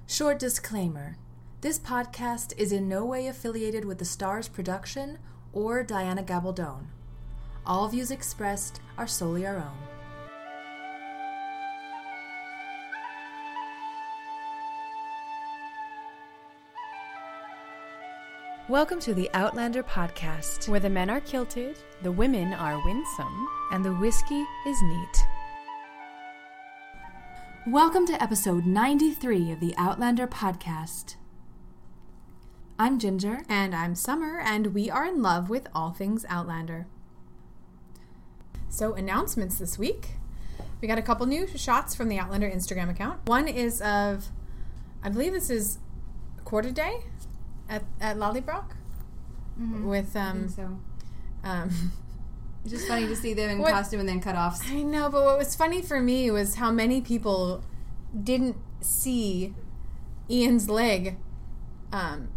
Short disclaimer. This podcast is in no way affiliated with the Stars production or Diana Gabaldon. All views expressed are solely our own. Welcome to the Outlander podcast, where the men are kilted, the women are winsome, and the whiskey is neat. Welcome to episode 93 of the Outlander podcast. I'm Ginger. And I'm Summer, and we are in love with all things Outlander. So, announcements this week. We got a couple new shots from the Outlander Instagram account. One is of, I believe this is Quarter Day at Lollybrock. Mm-hmm. With, I think so. It's just funny to see them in costume and then cut-offs. I know, but what was funny for me was how many people didn't see Ian's leg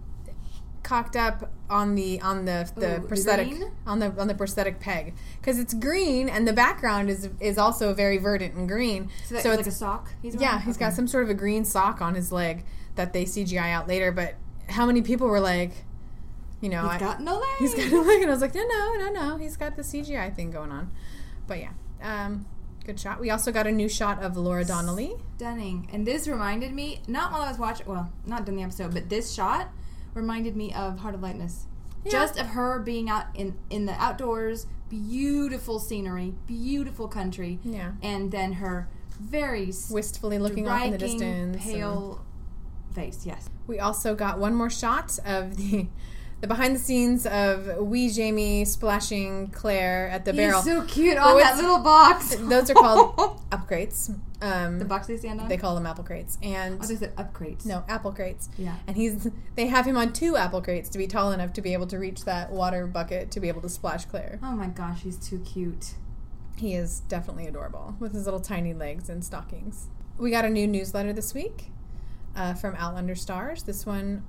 cocked up on the prosthetic on the prosthetic peg, because it's green and the background is also very verdant and green. So it's like a sock. He's got some sort of a green sock on his leg that they CGI out later. But how many people were like, he's got no leg. He's got no leg, and I was like, no, he's got the CGI thing going on. But yeah, good shot. We also got a new shot of Laura Donnelly. Stunning. And this reminded me, not while I was watching, well, not during the episode, but this shot reminded me of Heart of Lightness. Yeah. Just of her being out in the outdoors, beautiful scenery, beautiful country. Yeah. And then her very wistfully looking off in the distance. Pale face, yes. We also got one more shot of the behind the scenes of wee Jamie splashing Claire at the barrel. He's so cute on that little box. Those are called up crates. The box they stand on? They call them apple crates. And they said up crates. No, apple crates. Yeah. And they have him on 2 apple crates to be tall enough to be able to reach that water bucket to be able to splash Claire. Oh my gosh, he's too cute. He is definitely adorable with his little tiny legs and stockings. We got a new newsletter this week from Outlander Stars. This one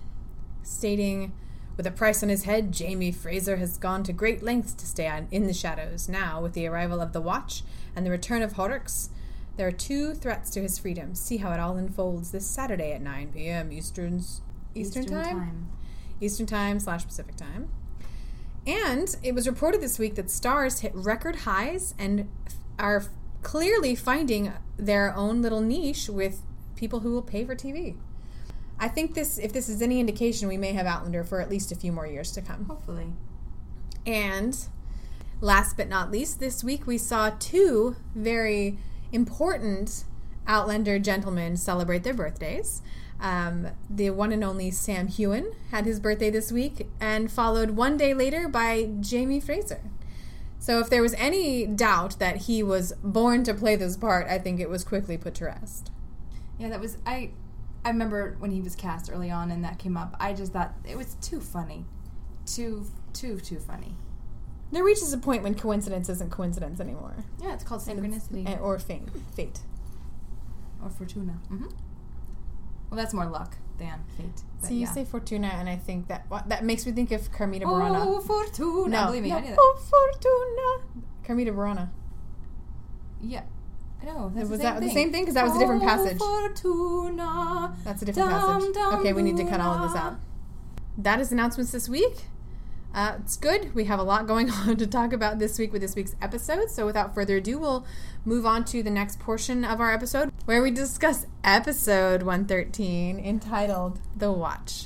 stating, with a price on his head, Jamie Fraser has gone to great lengths to stay in the shadows. Now, with the arrival of the Watch and the return of Horrocks, there are 2 threats to his freedom. See how it all unfolds this Saturday at 9 p.m. Eastern time? Eastern time / Pacific time. And it was reported this week that Stars hit record highs and are clearly finding their own little niche with people who will pay for TV. I think if this is any indication, we may have Outlander for at least a few more years to come. Hopefully. And last but not least, this week we saw 2 very important Outlander gentlemen celebrate their birthdays. The one and only Sam Heughan had his birthday this week, and followed one day later by Jamie Fraser. So if there was any doubt that he was born to play this part, I think it was quickly put to rest. Yeah, that was... I remember when he was cast early on and that came up, I just thought it was too funny. Too funny. There reaches a point when coincidence isn't coincidence anymore. Yeah, it's called synchronicity. Or fate. Or fortuna. Mm-hmm. Well, that's more luck than fate. So you say fortuna, and I think that makes me think of Carmita Burana. Oh, fortuna. No, believe me, I knew that. Oh, fortuna. Carmita Burana. Yeah. No, that's was that the same thing? Because that was a different passage. Fortuna, that's a different passage. Okay, we need to cut all of this out. That is announcements this week. It's good. We have a lot going on to talk about this week with this week's episode. So without further ado, we'll move on to the next portion of our episode, where we discuss episode 113, entitled The Watch.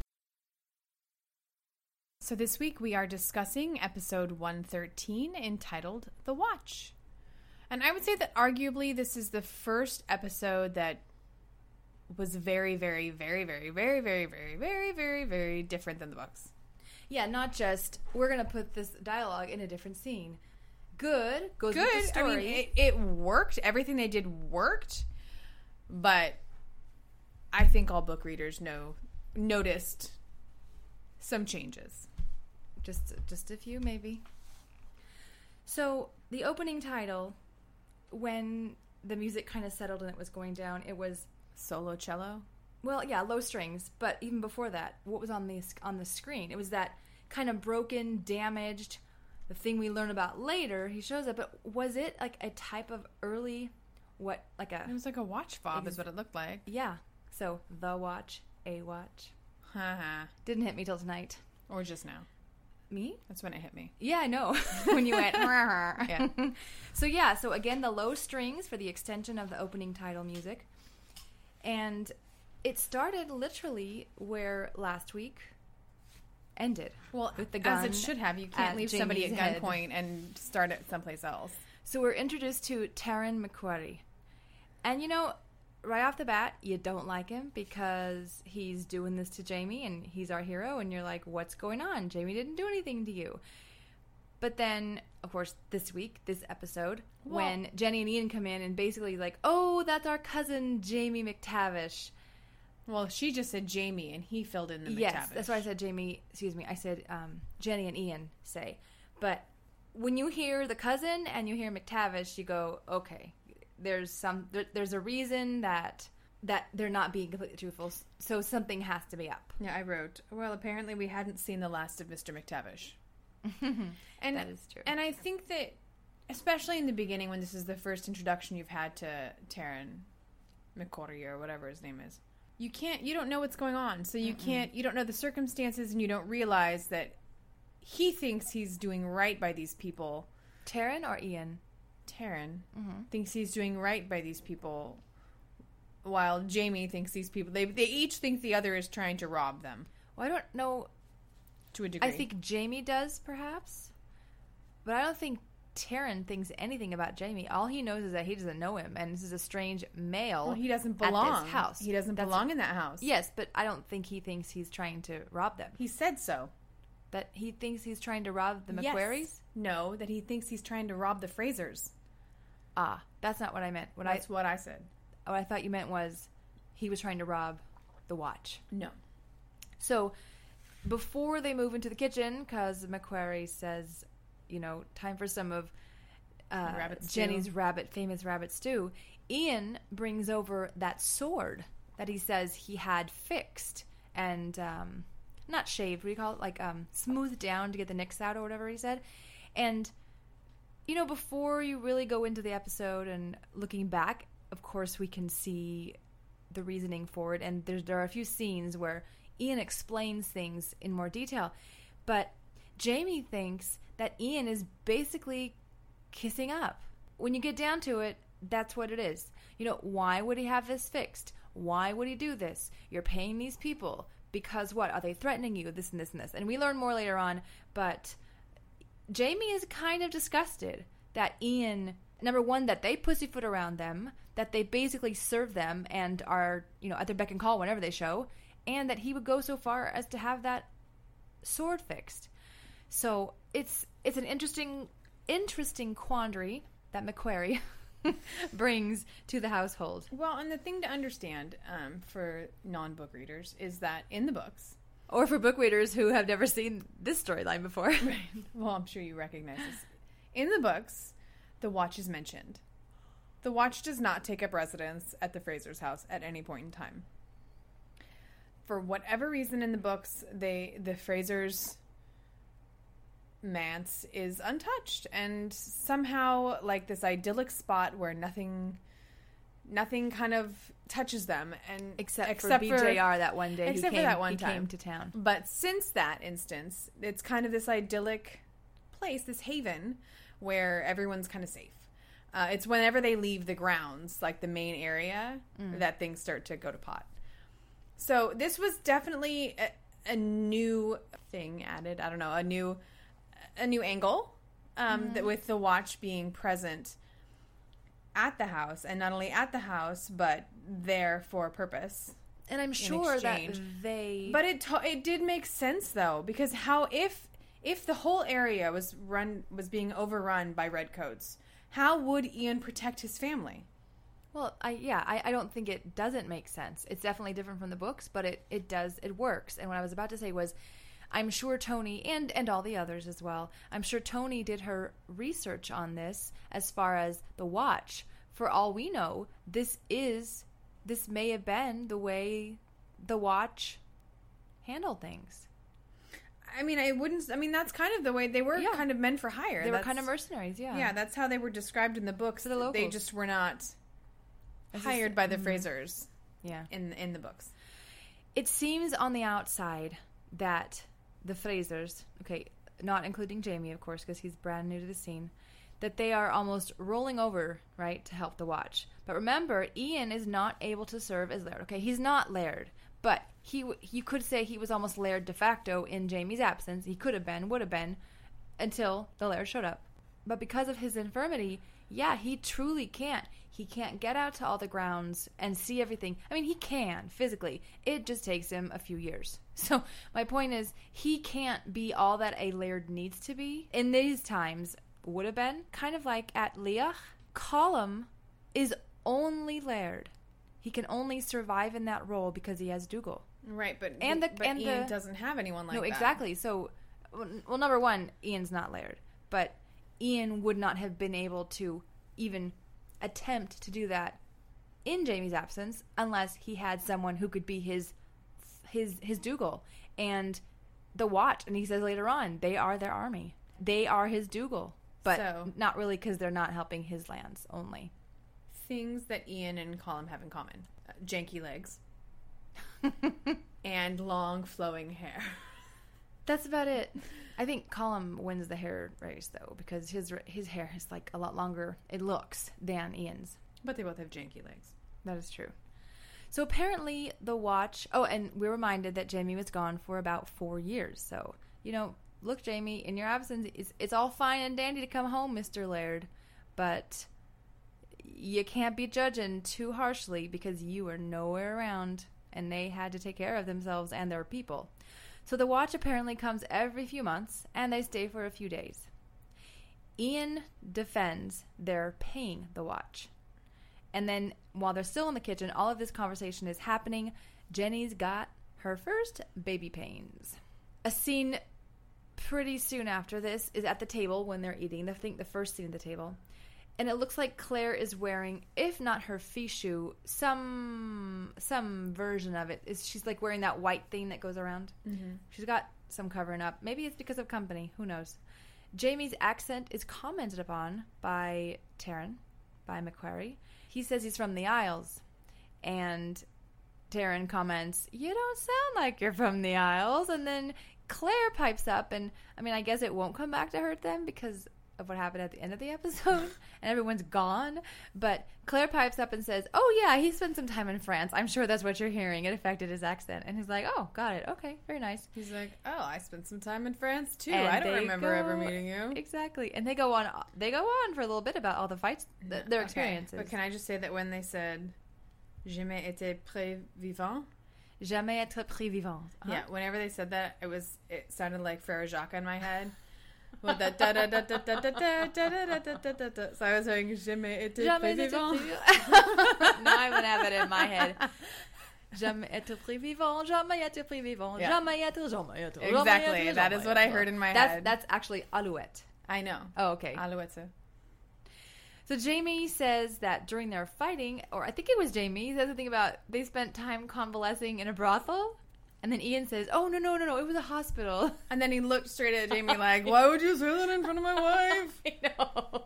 So this week we are discussing episode 113, entitled The Watch. And I would say that arguably this is the first episode that was very, very, very, very, very, very, very, very, very, very different than the books. Yeah, not just, we're going to put this dialogue in a different scene. Good. Goes with the story. I mean, it worked. Everything they did worked. But I think all book readers noticed some changes. Just a few, maybe. So, the opening title... when the music kind of settled and it was going down, it was solo cello. Well, yeah, low strings. But even before that, what was on the screen? It was that kind of broken, damaged, the thing we learn about later. He shows up, but was it like a type of early, It was like a watch fob is what it looked like. Yeah. So, the watch, a watch. Haha. Didn't hit me till tonight. Or just now. Me? That's when it hit me. Yeah, I know. When you went, Yeah. So again, the low strings for the extension of the opening title music. And it started literally where last week ended. Well, with the gun as it should have. You can't at leave somebody at Jamie's head. gunpoint and start it someplace else. So we're introduced to Taryn McQuarrie. And right off the bat, you don't like him because he's doing this to Jamie and he's our hero. And you're like, what's going on? Jamie didn't do anything to you. But then, of course, this episode, when Jenny and Ian come in and basically like, oh, that's our cousin Jamie McTavish. Well, she just said Jamie and he filled in the McTavish. Yes, that's why I said Jamie, excuse me, I said Jenny and Ian say. But when you hear the cousin and you hear McTavish, you go, okay, there's a reason that they're not being completely truthful, so something has to be up. Yeah, I wrote, well, apparently we hadn't seen the last of Mr. McTavish. And that is true. And I think that, especially in the beginning when this is the first introduction you've had to Taryn McQuarrie or whatever his name is, you don't know what's going on, so you don't know the circumstances, and you don't realize that he thinks he's doing right by these people. Taryn or Ian? Taryn thinks he's doing right by these people, while Jamie thinks these people, they each think the other is trying to rob them. Well, I don't know. To a degree. I think Jamie does, perhaps. But I don't think Taryn thinks anything about Jamie. All he knows is that he doesn't know him, and this is a strange male. Well, he doesn't belong at this house. He doesn't belong in that house. Yes, but I don't think he thinks he's trying to rob them. He said so. That he thinks he's trying to rob the McQuarries? Yes. No, that he thinks he's trying to rob the Frasers. Ah, that's not what I meant. That's what I said. What I thought you meant was he was trying to rob the watch. No. So before they move into the kitchen, because McQuarrie says, time for some of Jenny's famous rabbit stew, Ian brings over that sword that he says he had fixed and not shaved, what do you call it? Like smoothed down to get the nicks out or whatever he said. And, before you really go into the episode and looking back, of course we can see the reasoning for it. And there are a few scenes where Ian explains things in more detail. But Jamie thinks that Ian is basically kissing up. When you get down to it, that's what it is. Why would he have this fixed? Why would he do this? You're paying these people because what? Are they threatening you? This and this and this. And we learn more later on, but Jamie is kind of disgusted that Ian, number one, that they pussyfoot around them, that they basically serve them and are, at their beck and call whenever they show, and that he would go so far as to have that sword fixed. So it's an interesting quandary that McQuarrie brings to the household. Well, and the thing to understand for non-book readers is that in the books, or for book readers who have never seen this storyline before. Right. Well, I'm sure you recognize this. In the books, the watch is mentioned. The watch does not take up residence at the Frasers' house at any point in time. For whatever reason in the books, the Frasers' manse is untouched, and somehow like this idyllic spot where nothing kind of touches them, and except for BJR that one day. Except for that one time. He came to town. But since that instance, it's kind of this idyllic place, this haven, where everyone's kind of safe. It's whenever they leave the grounds, like the main area, that things start to go to pot. So this was definitely a new thing added. I don't know, a new angle that with the watch being present at the house, and not only at the house, but there for a purpose. And I'm sure that they... But it did make sense, though, because if the whole area was being overrun by redcoats, how would Ian protect his family? Well, I don't think it doesn't make sense. It's definitely different from the books, but it works. And what I was about to say was, I'm sure Toni, and all the others as well, I'm sure Toni did her research on this as far as the watch. For all we know, this may have been the way the watch handled things. I mean, that's kind of the way they were kind of men for hire. They were kind of mercenaries, yeah. Yeah, that's how they were described in the books. The locals. They just were not hired by the Frasers. Yeah. in the books. It seems on the outside that the Frasers, okay, not including Jamie, of course, because he's brand new to the scene, that they are almost rolling over, right, to help the Watch. But remember, Ian is not able to serve as Laird. Okay, he's not Laird, but you could say he was almost Laird de facto in Jamie's absence. He could have been, would have been, until the Laird showed up. But because of his infirmity, yeah, he truly can't. He can't get out to all the grounds and see everything. I mean, he can, physically. It just takes him a few years. So my point is, he can't be all that a Laird needs to be. In these times, would have been, kind of like at Leach, Colum is only Laird. He can only survive in that role because he has Dougal. Right, but Ian doesn't have anyone like that. No, exactly. So, well, number one, Ian's not Laird. But Ian would not have been able to even attempt to do that in Jamie's absence unless he had someone who could be his Dougal. And the Watch, and he says later on, they are their army. They are his Dougal. But not really, because they're not helping his lands only. Things that Ian and Colum have in common. Janky legs. And long flowing hair. That's about it. I think Colum wins the hair race, though, because his hair is like a lot longer, it looks, than Ian's. But they both have janky legs. That is true. So apparently the Watch... Oh, and we're reminded that Jamie was gone for about 4 years. So, look, Jamie, in your absence, it's all fine and dandy to come home, Mr. Laird. But you can't be judging too harshly because you were nowhere around and they had to take care of themselves and their people. So the Watch apparently comes every few months and they stay for a few days. Ian defends their paying the Watch. And then while they're still in the kitchen, all of this conversation is happening. Jenny's got her first baby pains. A scene pretty soon after this is at the table when they're eating. I think the first scene at the table. And it looks like Claire is wearing, if not her fichu, some version of it. She's like wearing that white thing that goes around. Mm-hmm. She's got some covering up. Maybe it's because of company. Who knows? Jamie's accent is commented upon by Taryn, by Macquarie. He says he's from the Isles. And Taryn comments, "You don't sound like you're from the Isles." And then Claire pipes up. And, I guess it won't come back to hurt them because of what happened at the end of the episode and everyone's gone, but Claire pipes up and says, "Oh yeah, he spent some time in France. I'm sure that's what you're hearing. It affected his accent." And he's like, "Oh, got it. Okay, very nice." He's like, "Oh, I spent some time in France too. And I don't remember ever meeting you." Exactly. And they go on for a little bit about all the fights, their experiences. But can I just say that when they said "jamais été près vivant," jamais être pris vivant. Uh-huh. Yeah, whenever they said that, it sounded like Frère Jacques in my head. With that da da da da da da da da da da da. So I was saying jamais été près vivant. Now I'm gonna have it in my head. Jamais être pris vivant, jamais être pris vivant, jamais être. Exactly, that is what I heard in my head. That's actually Alouette. I know. Oh, okay. Alouette. So Jamie says that during their fighting, or I think it was Jamie, he says something about they spent time convalescing in a brothel. And then Ian says, "Oh, no, it was a hospital." And then he looked straight at Jamie like, "Why would you say that in front of my wife?" I know.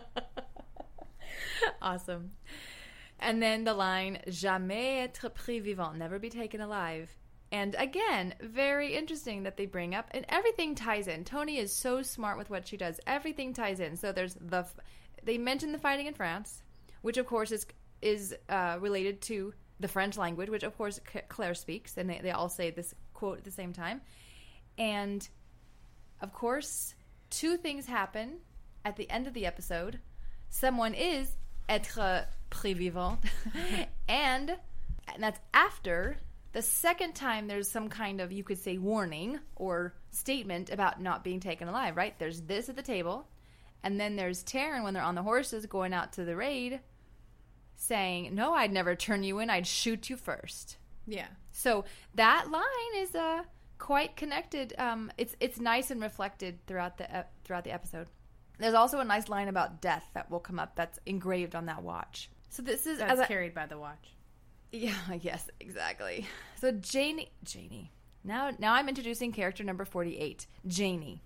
Awesome. And then the line, "Jamais être pris vivant," never be taken alive. And again, very interesting that they bring up, and everything ties in. Tony is so smart with what she does. Everything ties in. So they mention the fighting in France, which of course is related to the French language, which of course Claire speaks, and they all say this quote at the same time. And of course, two things happen at the end of the episode. Someone is être pris vivant, and that's after the second time there's some kind of, you could say, warning or statement about not being taken alive, right? There's this at the table, and then there's Taryn when they're on the horses going out to the raid, saying, "No, I'd never turn you in. I'd shoot you first." Yeah. So that line is quite connected. It's nice and reflected throughout the episode. There's also a nice line about death that will come up that's engraved on that watch. So this is carried by the watch. Yeah. Yes. Exactly. So Janie. Now I'm introducing character number 48, Janie.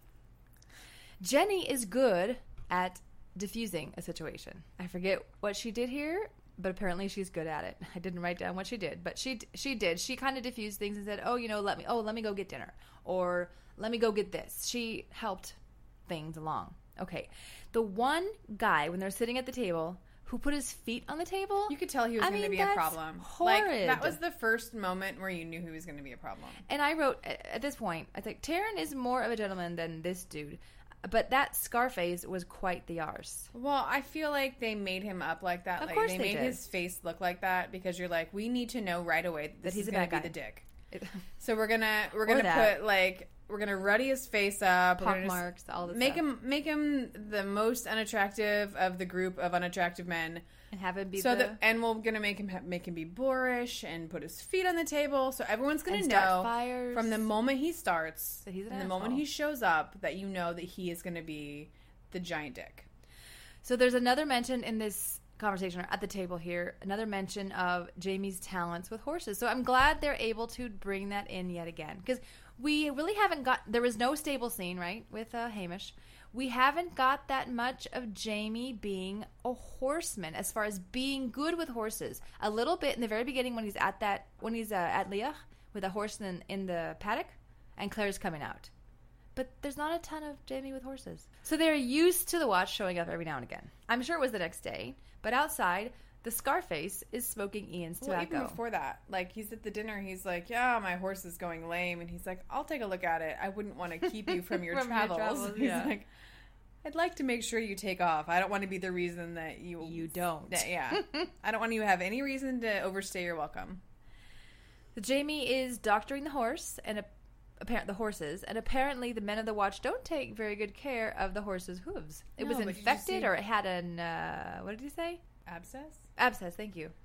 Jenny is good at diffusing a situation. I forget what she did here, but apparently she's good at it. I didn't write down what she did, but she did. She kind of diffused things and said, "Oh, let me go get dinner," or "Let me go get this." She helped things along. Okay, the one guy when they're sitting at the table who put his feet on the table, You could tell he was going to be a problem. Horrid. Like, that was the first moment where you knew he was going to be a problem. And I wrote at this point, I think Taryn is more of a gentleman than this dude. But that Scarface was quite the arse. Well, I feel like they made him up like that. Of Like, course they they made did. his face look like that because you're like, we need to know right away that this he's is a going bad to be guy. the dick. It- So we're gonna that. put like we're gonna ruddy his face up, we're Pock gonna just marks, all this make stuff. make him the most unattractive of the group of unattractive men. and have him be And we're gonna make him be boorish and put his feet on the table, so everyone's gonna And start know fires. from the moment he starts, That he's an and the moment asshole. he shows up, that you know that he is gonna be the giant dick. So there's another mention in this conversation at the table here, another mention of Jamie's talents with horses. So I'm glad they're able to bring that in yet again, because we really haven't got, there was no stable scene, right, with Hamish. We haven't got that much of Jamie being a horseman as far as being good with horses. A little bit in the very beginning when he's at Liach with a horse in the paddock and Claire's coming out. But there's not a ton of Jamie with horses. So they're used to the watch showing up every now and again. I'm sure it was the next day, but outside, the Scarface is smoking Ian's Well, tobacco. even before that, like, he's at the dinner, he's like, yeah, my horse is going lame, and he's like, I'll take a look at it. I wouldn't want to keep you from your From your travels. travels, He's yeah. like, I'd like to make sure you take off. I don't want to be the reason that You don't. Yeah. I don't want you to have any reason to overstay your welcome. So Jamie is doctoring the horse and the horses, and apparently the men of the watch don't take very good care of the horse's hooves. It No, was but did you infected, see- or it had an what did he say? Abscess? Abscess. Thank you.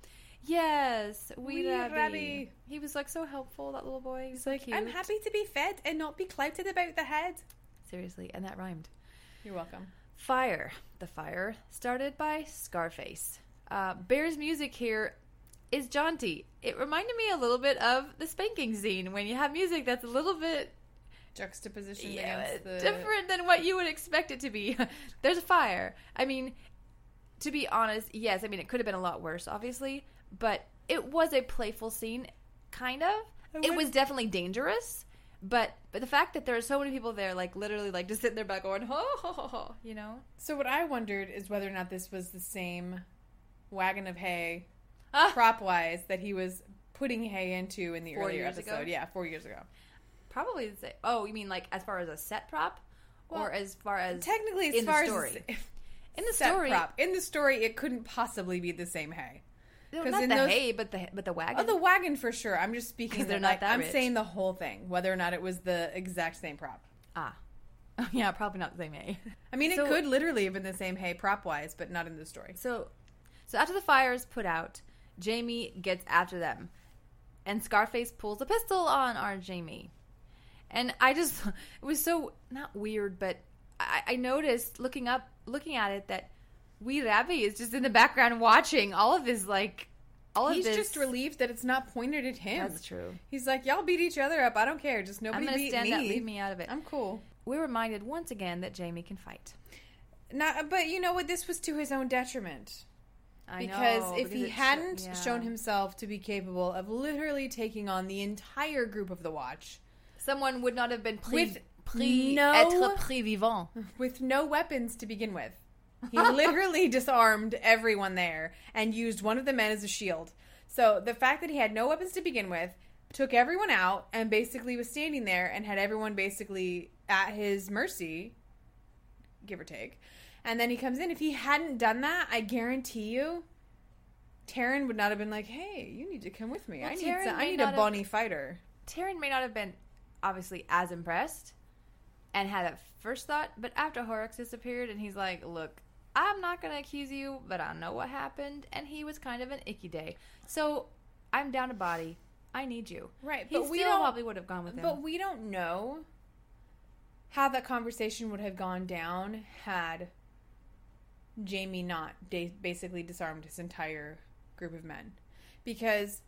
Yes, Wee Rabbi. Rabbi. He was like so helpful. That little boy. He was He's like, cute. I'm happy to be fed and not be clouted about the head. Seriously, and that rhymed. You're welcome. Fire. The fire started by Scarface. Bear's music here is jaunty. It reminded me a little bit of the spanking scene when you have music that's a little bit Juxtaposition against the... different than what you would expect it to be. There's a fire. I mean, to be honest, yes, I mean, it could have been a lot worse, obviously, but it was a playful scene, kind of. It was definitely dangerous, but the fact that there are so many people there, like, literally, like, just sitting there back going, ho, ho, ho, ho, you know? So what I wondered is whether or not this was the same wagon of hay, Ah. prop-wise, that he was putting hay into in the 4 earlier years episode. ago? Yeah, 4 years ago. Probably the same. Oh, you mean, like, as far as a set prop? Well, or as far as Technically, as in far the story? as... In the set story... prop. In the story, it couldn't possibly be the same hay. No, 'Cause not in the those- hay, but the wagon. Oh, the wagon for sure. I'm just speaking. 'Cause they're of, not like, that I'm rich. saying the whole thing, whether or not it was the exact same prop. Ah. Oh, yeah, probably not the same hay. I mean, So- it could literally have been the same hay prop wise, but not in the story. So after the fire is put out, Jamie gets after them, and Scarface pulls a pistol on our Jamie. And I just, it was so, not weird, but I noticed looking at it that Wee Rabbi is just in the background watching all of this, like, all of He's this. just relieved that it's not pointed at him. That's true. He's like, y'all beat each other up. I don't care. Just I'm nobody going to beat stand me. up, leave me out of it. I'm cool. We're reminded once again that Jamie can fight. But you know what? This was to his own detriment. I Because know, if he it hadn't yeah. shown himself to be capable of literally taking on the entire group of the Watch Someone would not have been With être pris vivant. with no weapons to begin with, he literally disarmed everyone there and used one of the men as a shield. So the fact that he had no weapons to begin with, took everyone out, and basically was standing there and had everyone basically at his mercy, give or take. And then he comes in. If he hadn't done that, I guarantee you, Taryn would not have been like, "Hey, you need to come with me. Well, I Taryn may need not a have- bonny fighter." Taryn may not have been obviously as impressed and had a first thought, but after Horrocks disappeared and he's like, look, I'm not going to accuse you, but I know what happened, and he was kind of an icky day. So I'm down to body. I need you. Right, He but we still don't- probably would have gone with him. But we don't know how that conversation would have gone down had Jamie not basically disarmed his entire group of men. Because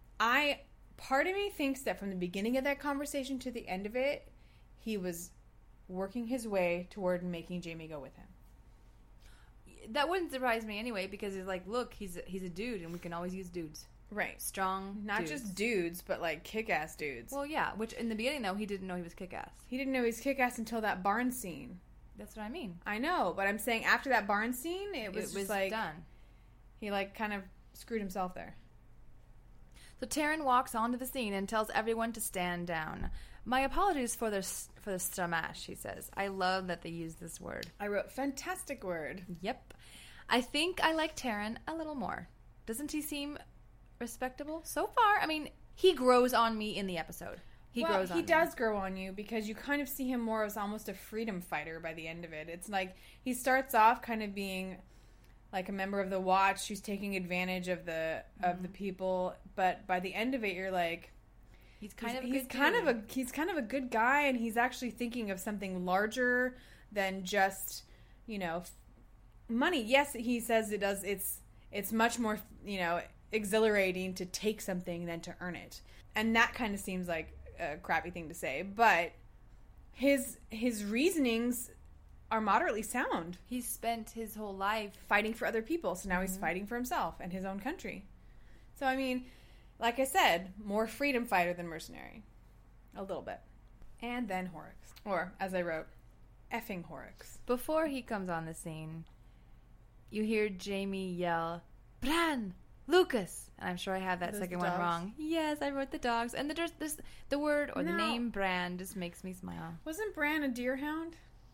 part of me thinks that from the beginning of that conversation to the end of it, he was working his way toward making Jamie go with him. that wouldn't surprise me anyway, because he's like, look, he's a dude, and we can always use dudes. Right. Strong Not dudes. just dudes, but like kick-ass dudes. Well, yeah, which in the beginning, though, he didn't know he was kick-ass. He didn't know he was kick-ass until that barn scene. That's what I mean. I know, but I'm saying after that barn scene, it was just like... done. He like kind of screwed himself there. So Taryn walks onto the scene and tells everyone to stand down. My apologies for the stramash, he says. I love that they use this word. I wrote, fantastic word. Yep. I think I like Taryn a little more. Doesn't he seem respectable so far? I mean, he grows on me in the episode. He does grow on you because you kind of see him more as almost a freedom fighter by the end of it. It's like he starts off kind of being like a member of the Watch who's taking advantage of the people, but by the end of it, you're like, he's kind of a good guy, and he's actually thinking of something larger than just, you know, money. Yes, he says it does. It's much more, you know, exhilarating to take something than to earn it, and that kind of seems like a crappy thing to say, but his reasonings are moderately sound. He's spent his whole life fighting for other people, so now he's fighting for himself and his own country. So, I mean, like I said, more freedom fighter than mercenary. A little bit. And then Horrocks. Or, as I wrote, effing Horrocks. Before he comes on the scene, you hear Jamie yell, Bran! Lucas! And I'm sure I have that second one wrong. Yes, I wrote the dogs. And the word or the name Bran just makes me smile. Wasn't Bran a deerhound?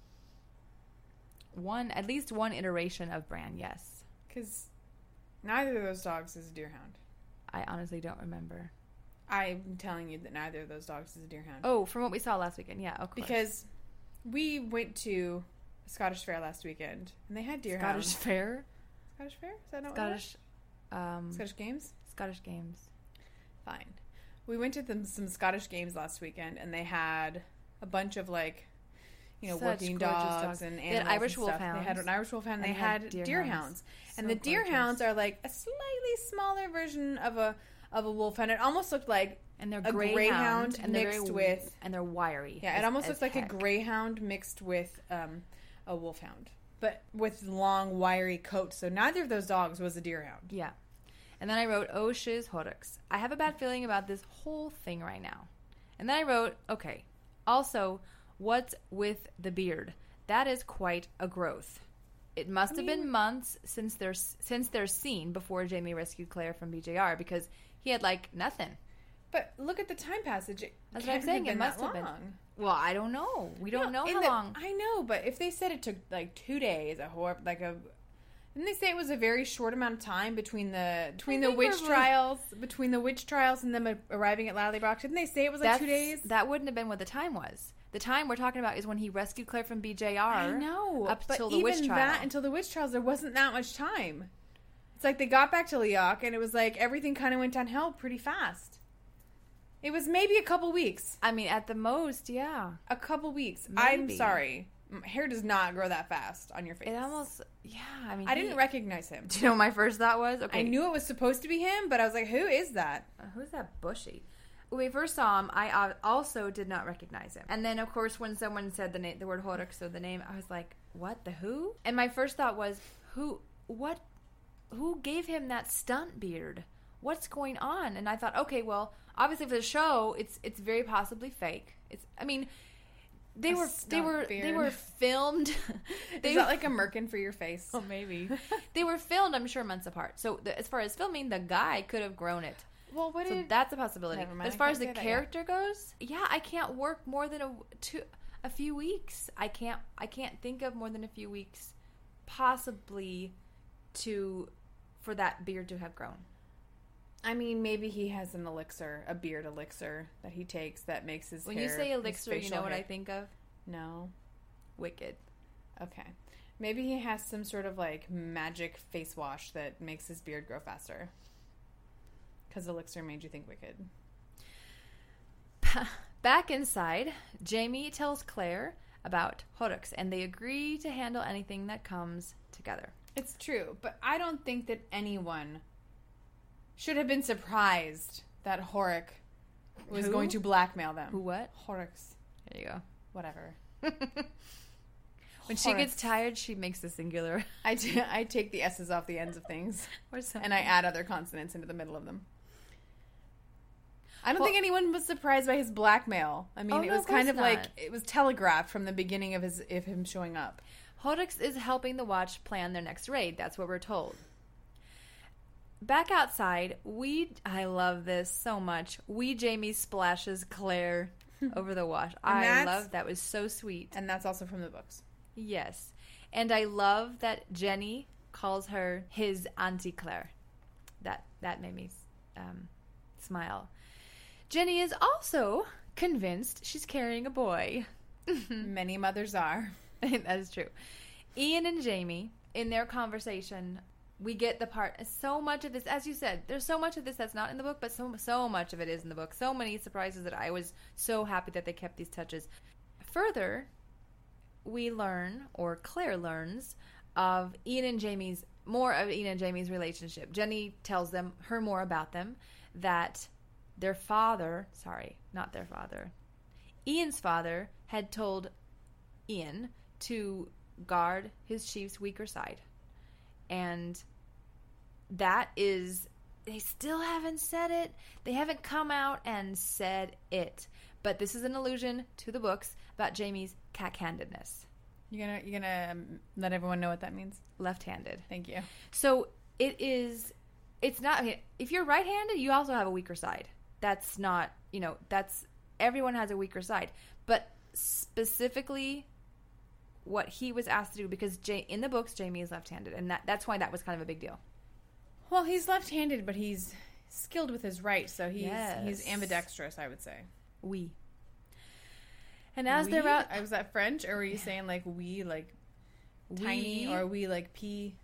At least one iteration of Bran, yes. Because neither of those dogs is a deerhound. I honestly don't remember. I'm telling you that neither of those dogs is a deerhound. Oh, from what we saw last weekend, yeah, of course. Because we went to a Scottish fair last weekend, and they had deerhounds. Scottish fair? Scottish fair? Is that not Scottish, what Scottish games? Scottish games. Fine. We went to some Scottish games last weekend, and they had a bunch of, like, you know, Such working dogs and animals. They had Irish and stuff. wolfhounds. They had an Irish wolfhound. They had deerhounds. And So the deerhounds are like a slightly smaller version of a wolfhound. It almost looked like and they're a greyhound and mixed with... And they're wiry. Yeah, it almost looks like a greyhound mixed with a wolfhound. But with long, wiry coats. So neither of those dogs was a deerhound. Yeah. And then I wrote, oh, shiz Horrocks. I have a bad feeling about this whole thing right now. And then I wrote, okay, also... what's with the beard? That is quite a growth. It must have been months since their scene before Jamie rescued Claire from BJR, because he had like nothing. But look at the time passage. That's what I'm saying. It must have been. Well, I don't know. We don't know how long. I know, but if they said it took like 2 days, didn't they say it was a very short amount of time between the witch trials and them arriving at Lallybroch? Didn't they say it was like 2 days? That wouldn't have been what the time was. The time we're talking about is when he rescued Claire from BJR. I know. Up till the witch trial. Until the witch trials, there wasn't that much time. It's like they got back to Leoch, and it was like everything kind of went downhill pretty fast. It was maybe a couple weeks. I mean, at the most, yeah. A couple weeks. Maybe. I'm sorry. Hair does not grow that fast on your face. It almost, yeah. I mean, I didn't recognize him. Do you know what my first thought was? Okay. I knew it was supposed to be him, but I was like, who is that? Who's that bushy? When we first saw him, I also did not recognize him. And then, of course, when someone said the word Horrocks, so the name, I was like, what? The who? And my first thought was, who gave him that stunt beard? What's going on? And I thought, okay, well, obviously for the show, it's very possibly fake. They were filmed. Is that like a merkin for your face? Oh, maybe. They were filmed, I'm sure, months apart. So as far as filming, the guy could have grown it. Well, so that's a possibility. But as far as the character goes, I can't work more than a few weeks. I can't think of more than a few weeks, possibly, for that beard to have grown. I mean, maybe he has an elixir, a beard elixir that he takes that makes his when hair. When you say elixir, you know what I think of? No. Wicked. Okay. Maybe he has some sort of like magic face wash that makes his beard grow faster. Because elixir made you think Wicked. Back inside, Jamie tells Claire about Horrocks, and they agree to handle anything that comes together. It's true, but I don't think that anyone should have been surprised that Horrocks was going to blackmail them. Who what? Horrocks. There you go. Whatever. When she gets tired, she makes the singular. I take the S's off the ends of things. Or something. And I add other consonants into the middle of them. I don't think anyone was surprised by his blackmail. I mean, it was kind of like, it was telegraphed from the beginning of him showing up. Horrocks is helping the Watch plan their next raid. That's what we're told. Back outside, I love this so much. Jamie splashes Claire over the Watch. I love that. Was so sweet. And that's also from the books. Yes. And I love that Jenny calls her his Auntie Claire. That made me smile. Jenny is also convinced she's carrying a boy. Many mothers are. That is true. Ian and Jamie, in their conversation, we get the part. So much of this, as you said, there's so much of this that's not in the book, but so much of it is in the book. So many surprises that I was so happy that they kept these touches. Further, we learn, or Claire learns, more of Ian and Jamie's relationship. Jenny tells her more about them, that their father, Ian's father had told Ian to guard his chief's weaker side. And that is, they still haven't said it. They haven't come out and said it. But this is an allusion to the books about Jamie's cack-handedness. You're gonna let everyone know what that means? Left-handed. Thank you. So it's not, if you're right-handed, you also have a weaker side. That's not, everyone has a weaker side. But specifically what he was asked to do, because in the books, Jamie is left-handed, and that's why that was kind of a big deal. Well, he's left-handed, but he's skilled with his right, so he's ambidextrous, I would say. Oui. And as they're out... Was that French, or were you saying, like, we, like, tiny, or we, like, pea?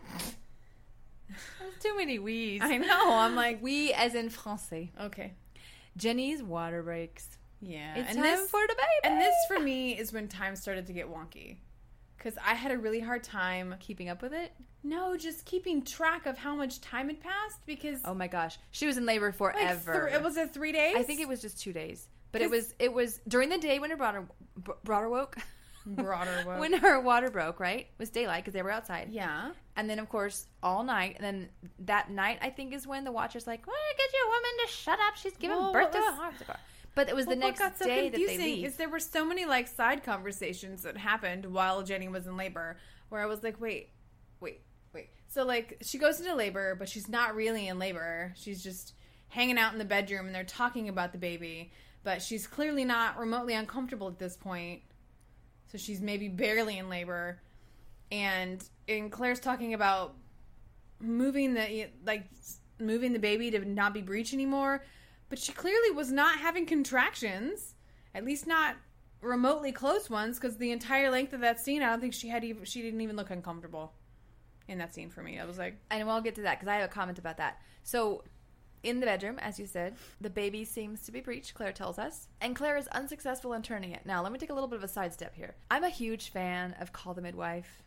There's too many we's. I know, I'm like... We as in français. Okay. Jenny's water breaks. Yeah. It's time for the baby. And this, for me, is when time started to get wonky. Because I had a really hard time... Keeping up with it? No, just keeping track of how much time had passed, because... Oh my gosh. She was in labor forever. Was it 3 days? I think it was just 2 days. But it was during the day when her broader woke. When her water broke, right? It was daylight because they were outside. Yeah. And then, of course, all night. And then that night, I think, is when the Watcher's like, well, get your woman to shut up. She's giving birth to a harpsichord. But it was the next day that they leave. Is there were so many, like, side conversations that happened while Jenny was in labor where I was like, wait. So, like, she goes into labor, but she's not really in labor. She's just hanging out in the bedroom, and they're talking about the baby. But she's clearly not remotely uncomfortable at this point. So she's maybe barely in labor. And Claire's talking about moving the baby to not be breech anymore. But she clearly was not having contractions. At least not remotely close ones. Because the entire length of that scene, I don't think she didn't even look uncomfortable in that scene for me. I was like... And we'll get to that because I have a comment about that. So... In the bedroom, as you said, the baby seems to be breech, Claire tells us. And Claire is unsuccessful in turning it. Now, let me take a little bit of a sidestep here. I'm a huge fan of Call the Midwife,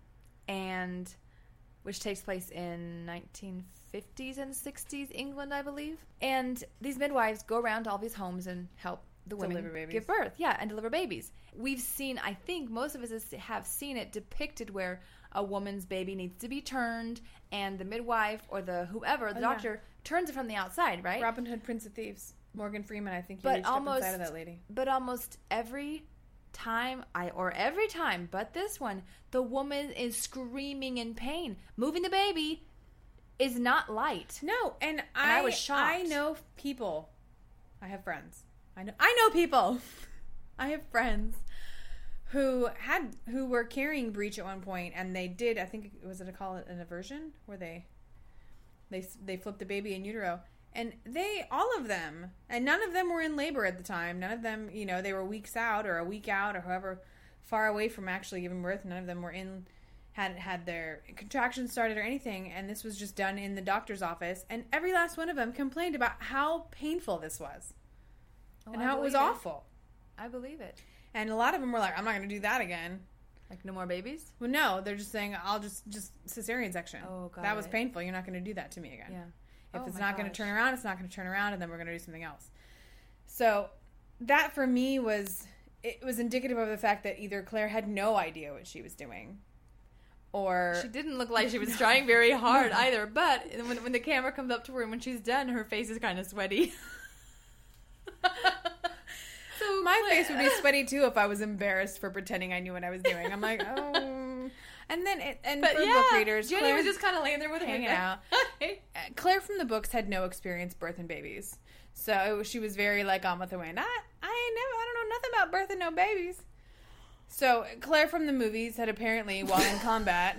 which takes place in 1950s and 60s England, I believe. And these midwives go around to all these homes and help the women give birth. Yeah, and deliver babies. We've seen, I think most of us have seen it depicted where a woman's baby needs to be turned and the midwife or the doctor turns it from the outside, right? Robin Hood, Prince of Thieves. Morgan Freeman, I think he reached up inside of that lady. But almost every time, but this one, the woman is screaming in pain. Moving the baby is not light. No, and I was shocked. I know people. I have friends. I know people. I have friends who were carrying breech at one point, and they did. I think call it an aversion, where they flipped the baby in utero, and all of them, and none of them were in labor at the time. None of them, they were weeks out or a week out or however far away from actually giving birth. None of them were had their contractions started or anything, and this was just done in the doctor's office. And every last one of them complained about how painful this was. And how it was awful. I believe it. And a lot of them were like, I'm not going to do that again. Like, no more babies? Well, no. They're just saying, I'll just cesarean section. Oh, God. That was painful. You're not going to do that to me again. Yeah. If it's not going to turn around, it's not going to turn around, and then we're going to do something else. So that, for me, was it was indicative of the fact that either Claire had no idea what she was doing, or She didn't look like she was trying very hard either. But when the camera comes up to her and when she's done, her face is kind of sweaty. so my face would be sweaty too if I was embarrassed for pretending I knew what I was doing. I'm like, oh. And then, for book readers, Jenny Claire was just kind of laying there with her hanging head out. Claire from the books had no experience birthing babies, so she was very like on with the wind. I don't know nothing about birthing no babies. So Claire from the movies had apparently, while in combat,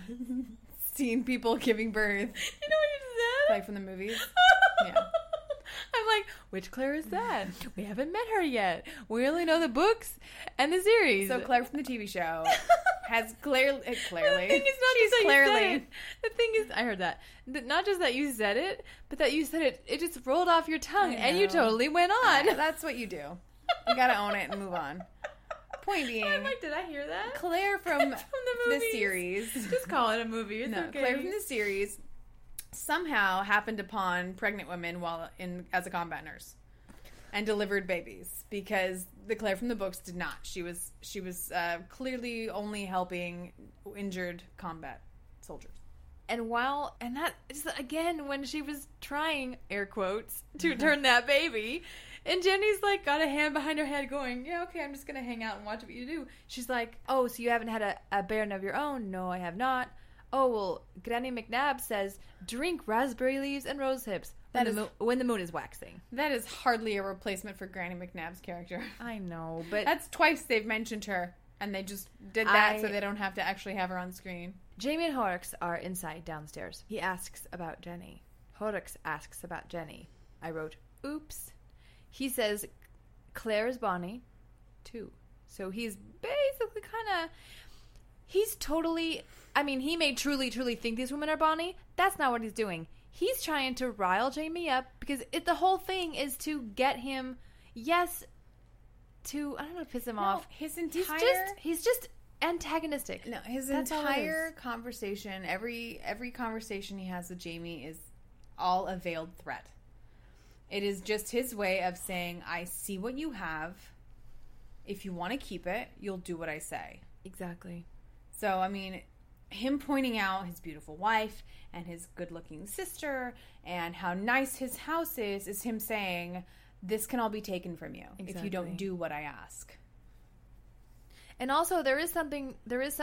seen people giving birth. You know what you said? Claire from the movies. Yeah. I'm like, which Claire is that? We haven't met her yet. We only know the books and the series. So Claire from the TV show has clearly. The thing is not She's just that clearly. you said it. The thing is, I heard that. Not just that you said it, but that you said it. It just rolled off your tongue, I and you know. totally went on. That's what you do. You gotta own it and move on. Point being, I'm like, did I hear that? Claire from the the movies. series. Just call it a movie. It's No, okay. Claire from the series somehow happened upon pregnant women while as a combat nurse and delivered babies, because the Claire from the books did not. She was clearly only helping injured combat soldiers. And that just, again, when she was trying, air quotes, to turn that baby, and Jenny's like got a hand behind her head going, yeah, okay, I'm just going to hang out and watch what you do. She's like, oh, so you haven't had a bairn of your own? No, I have not. Oh, well, Granny McNabb says, drink raspberry leaves and rose hips when the moon is waxing. That is hardly a replacement for Granny McNabb's character. I know, but That's twice they've mentioned her, and they just did that so they don't have to actually have her on screen. Jamie and Horrocks are inside downstairs. He asks about Jenny. Horrocks asks about Jenny. I wrote, oops. He says, Claire is Bonnie, too. So he's basically he's totally, I mean, he may truly think these women are Bonnie. That's not what he's doing. He's trying to rile Jamie up because the whole thing is to get him, to, I don't know, piss him off. His entire... He's just antagonistic. No, his That's all it entire is. conversation, every conversation he has with Jamie is all a veiled threat. It is just his way of saying, I see what you have. If you want to keep it, you'll do what I say. Exactly. So, I mean, him pointing out his beautiful wife and his good-looking sister and how nice his house is him saying, this can all be taken from you if you don't Exactly. do what I ask. And also, there is something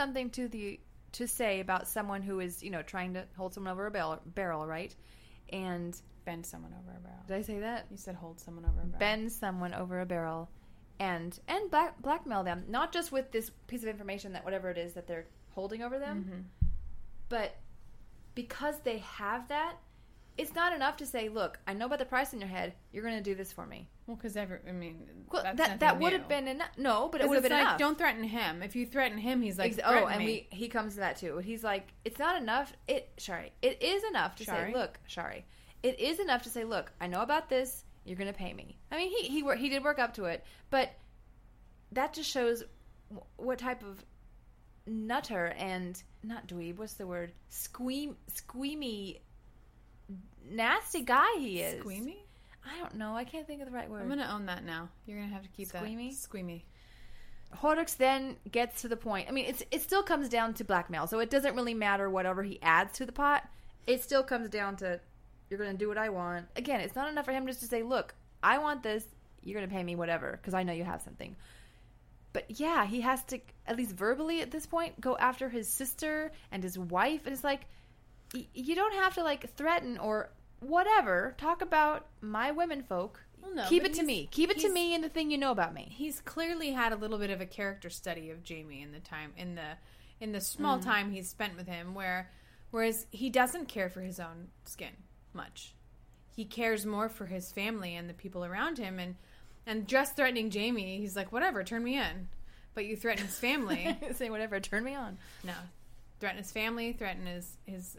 to say about someone who is, trying to hold someone over a barrel, right? And Bend someone over a barrel. did I say that? You said hold someone over a barrel. Bend someone over a barrel, and blackmail them, not just with this piece of information that whatever it is that they're holding over them, but because they have that, it's not enough to say, look, I know about the price in your head. You're going to do this for me. Well, because Well, that's that would have been enough. No, but it would have been like, enough. don't threaten him. If you threaten him, he's like, Oh, threaten and me. he comes to that too. He's like, it's not enough. It is enough to say, Shari? look, Shari, it is enough to say, look, I know about this. You're going to pay me. I mean, he did work up to it, but that just shows what type of nutter and not dweeb. What's the word? Squeamy, nasty guy he is. Squeamy? I don't know. I can't think of the right word. I'm going to own that now. You're going to have to keep Squeamy? that. Squeamy. Horrocks then gets to the point. I mean, it still comes down to blackmail, so it doesn't really matter whatever he adds to the pot. It still comes down to, you're going to do what I want. Again, it's not enough for him just to say, look, I want this. You're going to pay me whatever because I know you have something. But yeah, he has to, at least verbally at this point, go after his sister and his wife. And it's like, you don't have to like threaten or whatever. Talk about my women folk. Well, no, Keep but it to me. Keep it to he's- me and the thing you know about me. He's clearly had a little bit of a character study of Jamie in the small time he's spent with him, whereas he doesn't care for his own skin much. He cares more for his family and the people around him, and just threatening Jamie, he's like, whatever, turn me in. But you threaten his family. Say whatever, turn me on. No. Threaten his family, threaten his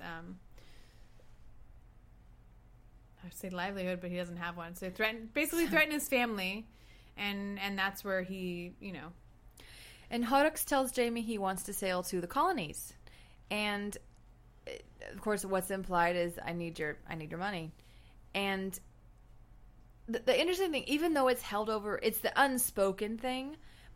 I would say livelihood, but he doesn't have one. So basically threaten his family, and that's where he, And Horrocks tells Jamie he wants to sail to the colonies. And of course what's implied is I need your money. And the interesting thing, even though it's held over, it's the unspoken thing,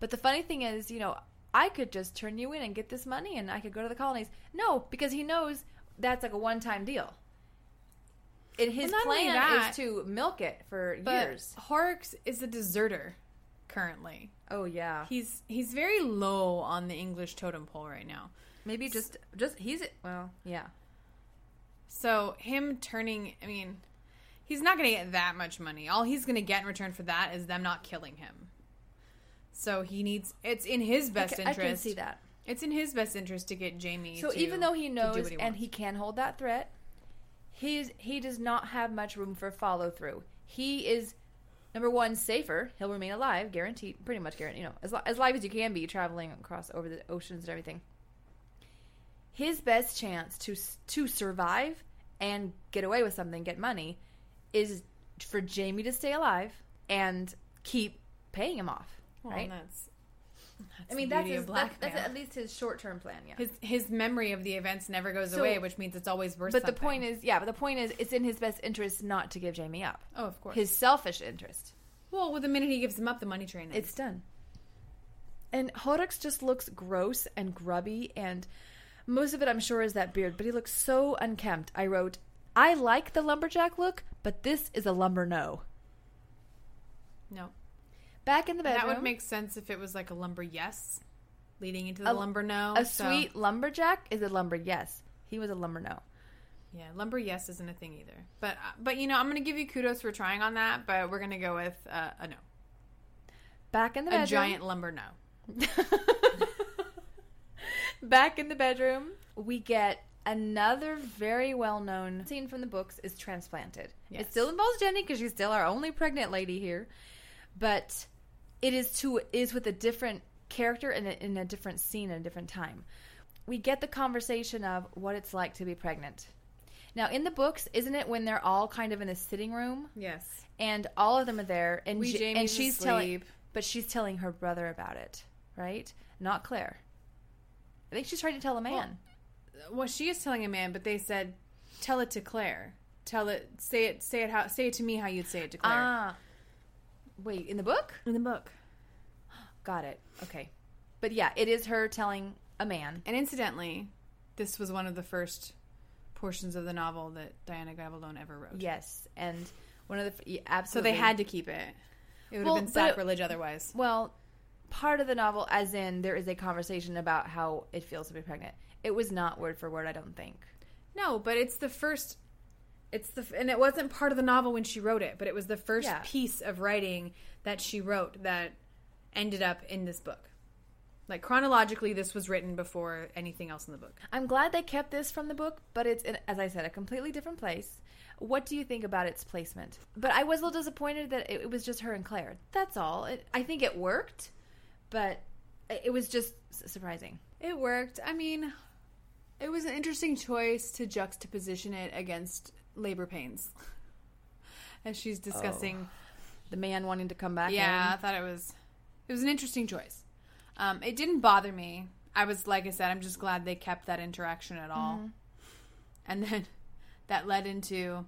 But the funny thing is, I could just turn you in and get this money and I could go to the colonies. No, because he knows that's like a one-time deal. And his plan is to milk it for years. Horrocks is a deserter currently. Oh, yeah. He's very low on the English totem pole right now. Maybe just yeah. So him turning, he's not going to get that much money. All he's going to get in return for that is them not killing him. So it's in his best interest. I can see that. It's in his best interest to get Jaime So even though he knows and he can hold that threat, he does not have much room for follow through. He is, number one, safer. He'll remain alive, guaranteed, pretty much guaranteed. As live as you can be, traveling across over the oceans and everything. His best chance to survive and get away with something, get money, is for Jaime to stay alive and keep paying him off. Right? That's that's at least his short-term plan. Yeah, his memory of the events never goes away, which means it's always worth something. But the point is, it's in his best interest not to give Jaime up. Oh, of course, his selfish interest. Well, with the minute he gives him up, the money train ends. It's done. And Horrocks just looks gross and grubby, and most of it, I'm sure, is that beard. But he looks so unkempt. I wrote, I like the lumberjack look, but this is a lumber no. No. Back in the bedroom. That would make sense if it was like a lumber yes, leading into the lumber no. Sweet lumberjack is a lumber yes. He was a lumber no. Yeah, lumber yes isn't a thing either. But I'm going to give you kudos for trying on that, but we're going to go with a no. Back in the bedroom. A giant lumber no. Back in the bedroom, we get another very well-known scene from the books is Transplanted. Yes. It still involves Jenny because she's still our only pregnant lady here. But it is with a different character and in a different scene at a different time. We get the conversation of what it's like to be pregnant. Now, in the books, isn't it when they're all kind of in a sitting room? Yes. And all of them are there, and she's telling her brother about it, right? Not Claire. I think she's trying to tell a man. Well, she is telling a man, but they said, "Tell it to Claire. Say it to me how you'd say it to Claire." Ah. Wait, in the book? In the book. Got it. Okay. But yeah, it is her telling a man. And incidentally, this was one of the first portions of the novel that Diana Gabaldon ever wrote. Yes. And one of the... absolutely. So they had to keep it. It would have been sacrilege otherwise. Well, part of the novel, as in there is a conversation about how it feels to be pregnant. It was not word for word, I don't think. No, but it's the first... and it wasn't part of the novel when she wrote it, but it was the first piece of writing that she wrote that ended up in this book. Like, chronologically, this was written before anything else in the book. I'm glad they kept this from the book, but it's, as I said, a completely different place. What do you think about its placement? But I was a little disappointed that it was just her and Claire. That's all. I think it worked, but it was just surprising. It worked. It was an interesting choice to juxtaposition it against labor pains. As she's discussing the man wanting to come back. Yeah, I thought it was an interesting choice. It didn't bother me. I was, like I said, I'm just glad they kept that interaction at all. Mm-hmm. And then that led into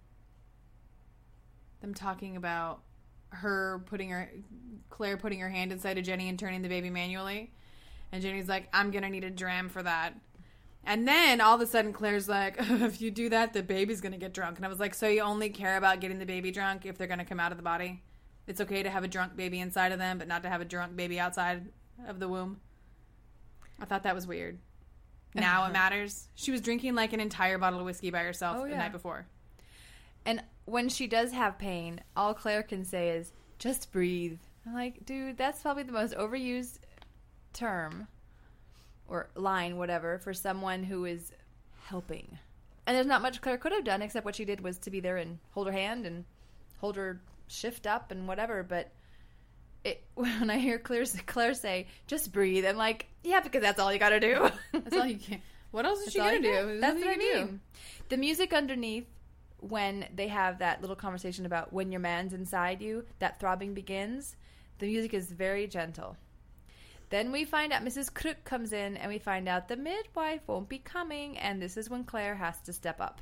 them talking about Claire putting her hand inside of Jenny and turning the baby manually. And Jenny's like, I'm going to need a dram for that. And then all of a sudden Claire's like, if you do that, the baby's going to get drunk. And I was like, so you only care about getting the baby drunk if they're going to come out of the body? It's okay to have a drunk baby inside of them, but not to have a drunk baby outside of the womb? I thought that was weird. Now it matters. She was drinking like an entire bottle of whiskey by herself the night before. And when she does have pain, all Claire can say is, just breathe. I'm like, dude, that's probably the most overused term or line, whatever, for someone who is helping. And there's not much Claire could have done, except what she did was to be there and hold her hand and hold her shift up and whatever. But when I hear Claire say, just breathe, I'm like, yeah, because that's all you gotta do. That's all you can. What else is she gonna do? That's what I mean. The music underneath, when they have that little conversation about when your man's inside you, that throbbing begins, the music is very gentle. Then we find out Mrs. Crook comes in, and we find out the midwife won't be coming, and this is when Claire has to step up.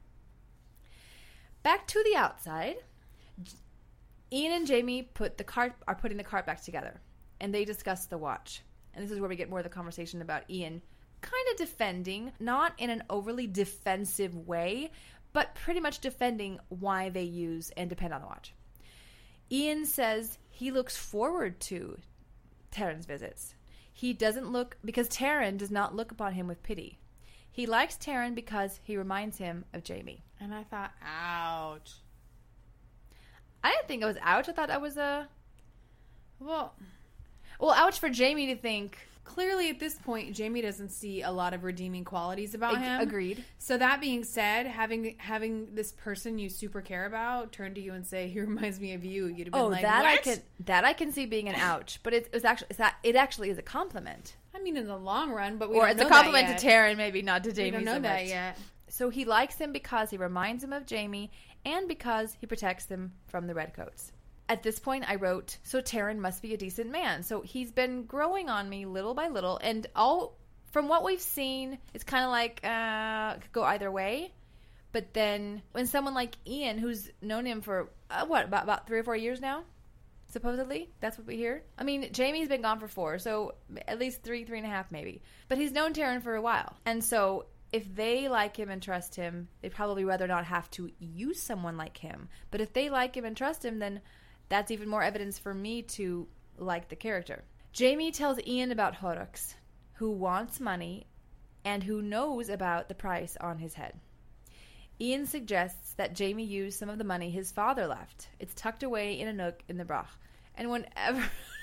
Back to the outside, Ian and Jaime are putting the cart back together. and they discuss the watch. And this is where we get more of the conversation about Ian kind of defending, not in an overly defensive way, but pretty much defending why they use and depend on the watch. Ian says he looks forward to Taryn's visits. He doesn't look, because Taryn does not look upon him with pity. He likes Taryn because he reminds him of Jamie. And I thought, ouch. I didn't think it was ouch. I thought that was Well, ouch for Jamie to think. clearly at this point, Jamie doesn't see a lot of redeeming qualities about him. Agreed. So that being said, having this person you super care about turn to you and say, "He reminds me of you," you'd have been like, "What?" I can see being an ouch, but it actually is a compliment. I mean, in the long run, but Or it's a compliment to Taryn, maybe not to Jamie. We don't know so that much. yet. So he likes him because he reminds him of Jamie and because he protects them from the Redcoats. At this point, I wrote, so Taryn must be a decent man. So he's been growing on me little by little. And from what we've seen, it's kind of like, could go either way. But then when someone like Ian, who's known him for, about 3 or 4 years now, supposedly, that's what we hear. I mean, Jamie's been gone for 4, so at least 3.5 maybe. But he's known Taryn for a while. And so if they like him and trust him, they'd probably rather not have to use someone like him. But if they like him and trust him, then that's even more evidence for me to like the character. Jamie tells Ian about Horrocks, who wants money and who knows about the price on his head. Ian suggests that Jamie use some of the money his father left. It's tucked away in a nook in the Brach. And whenever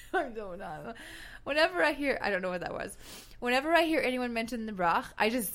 I hear, I don't know what that was. Whenever I hear anyone mention the Brach,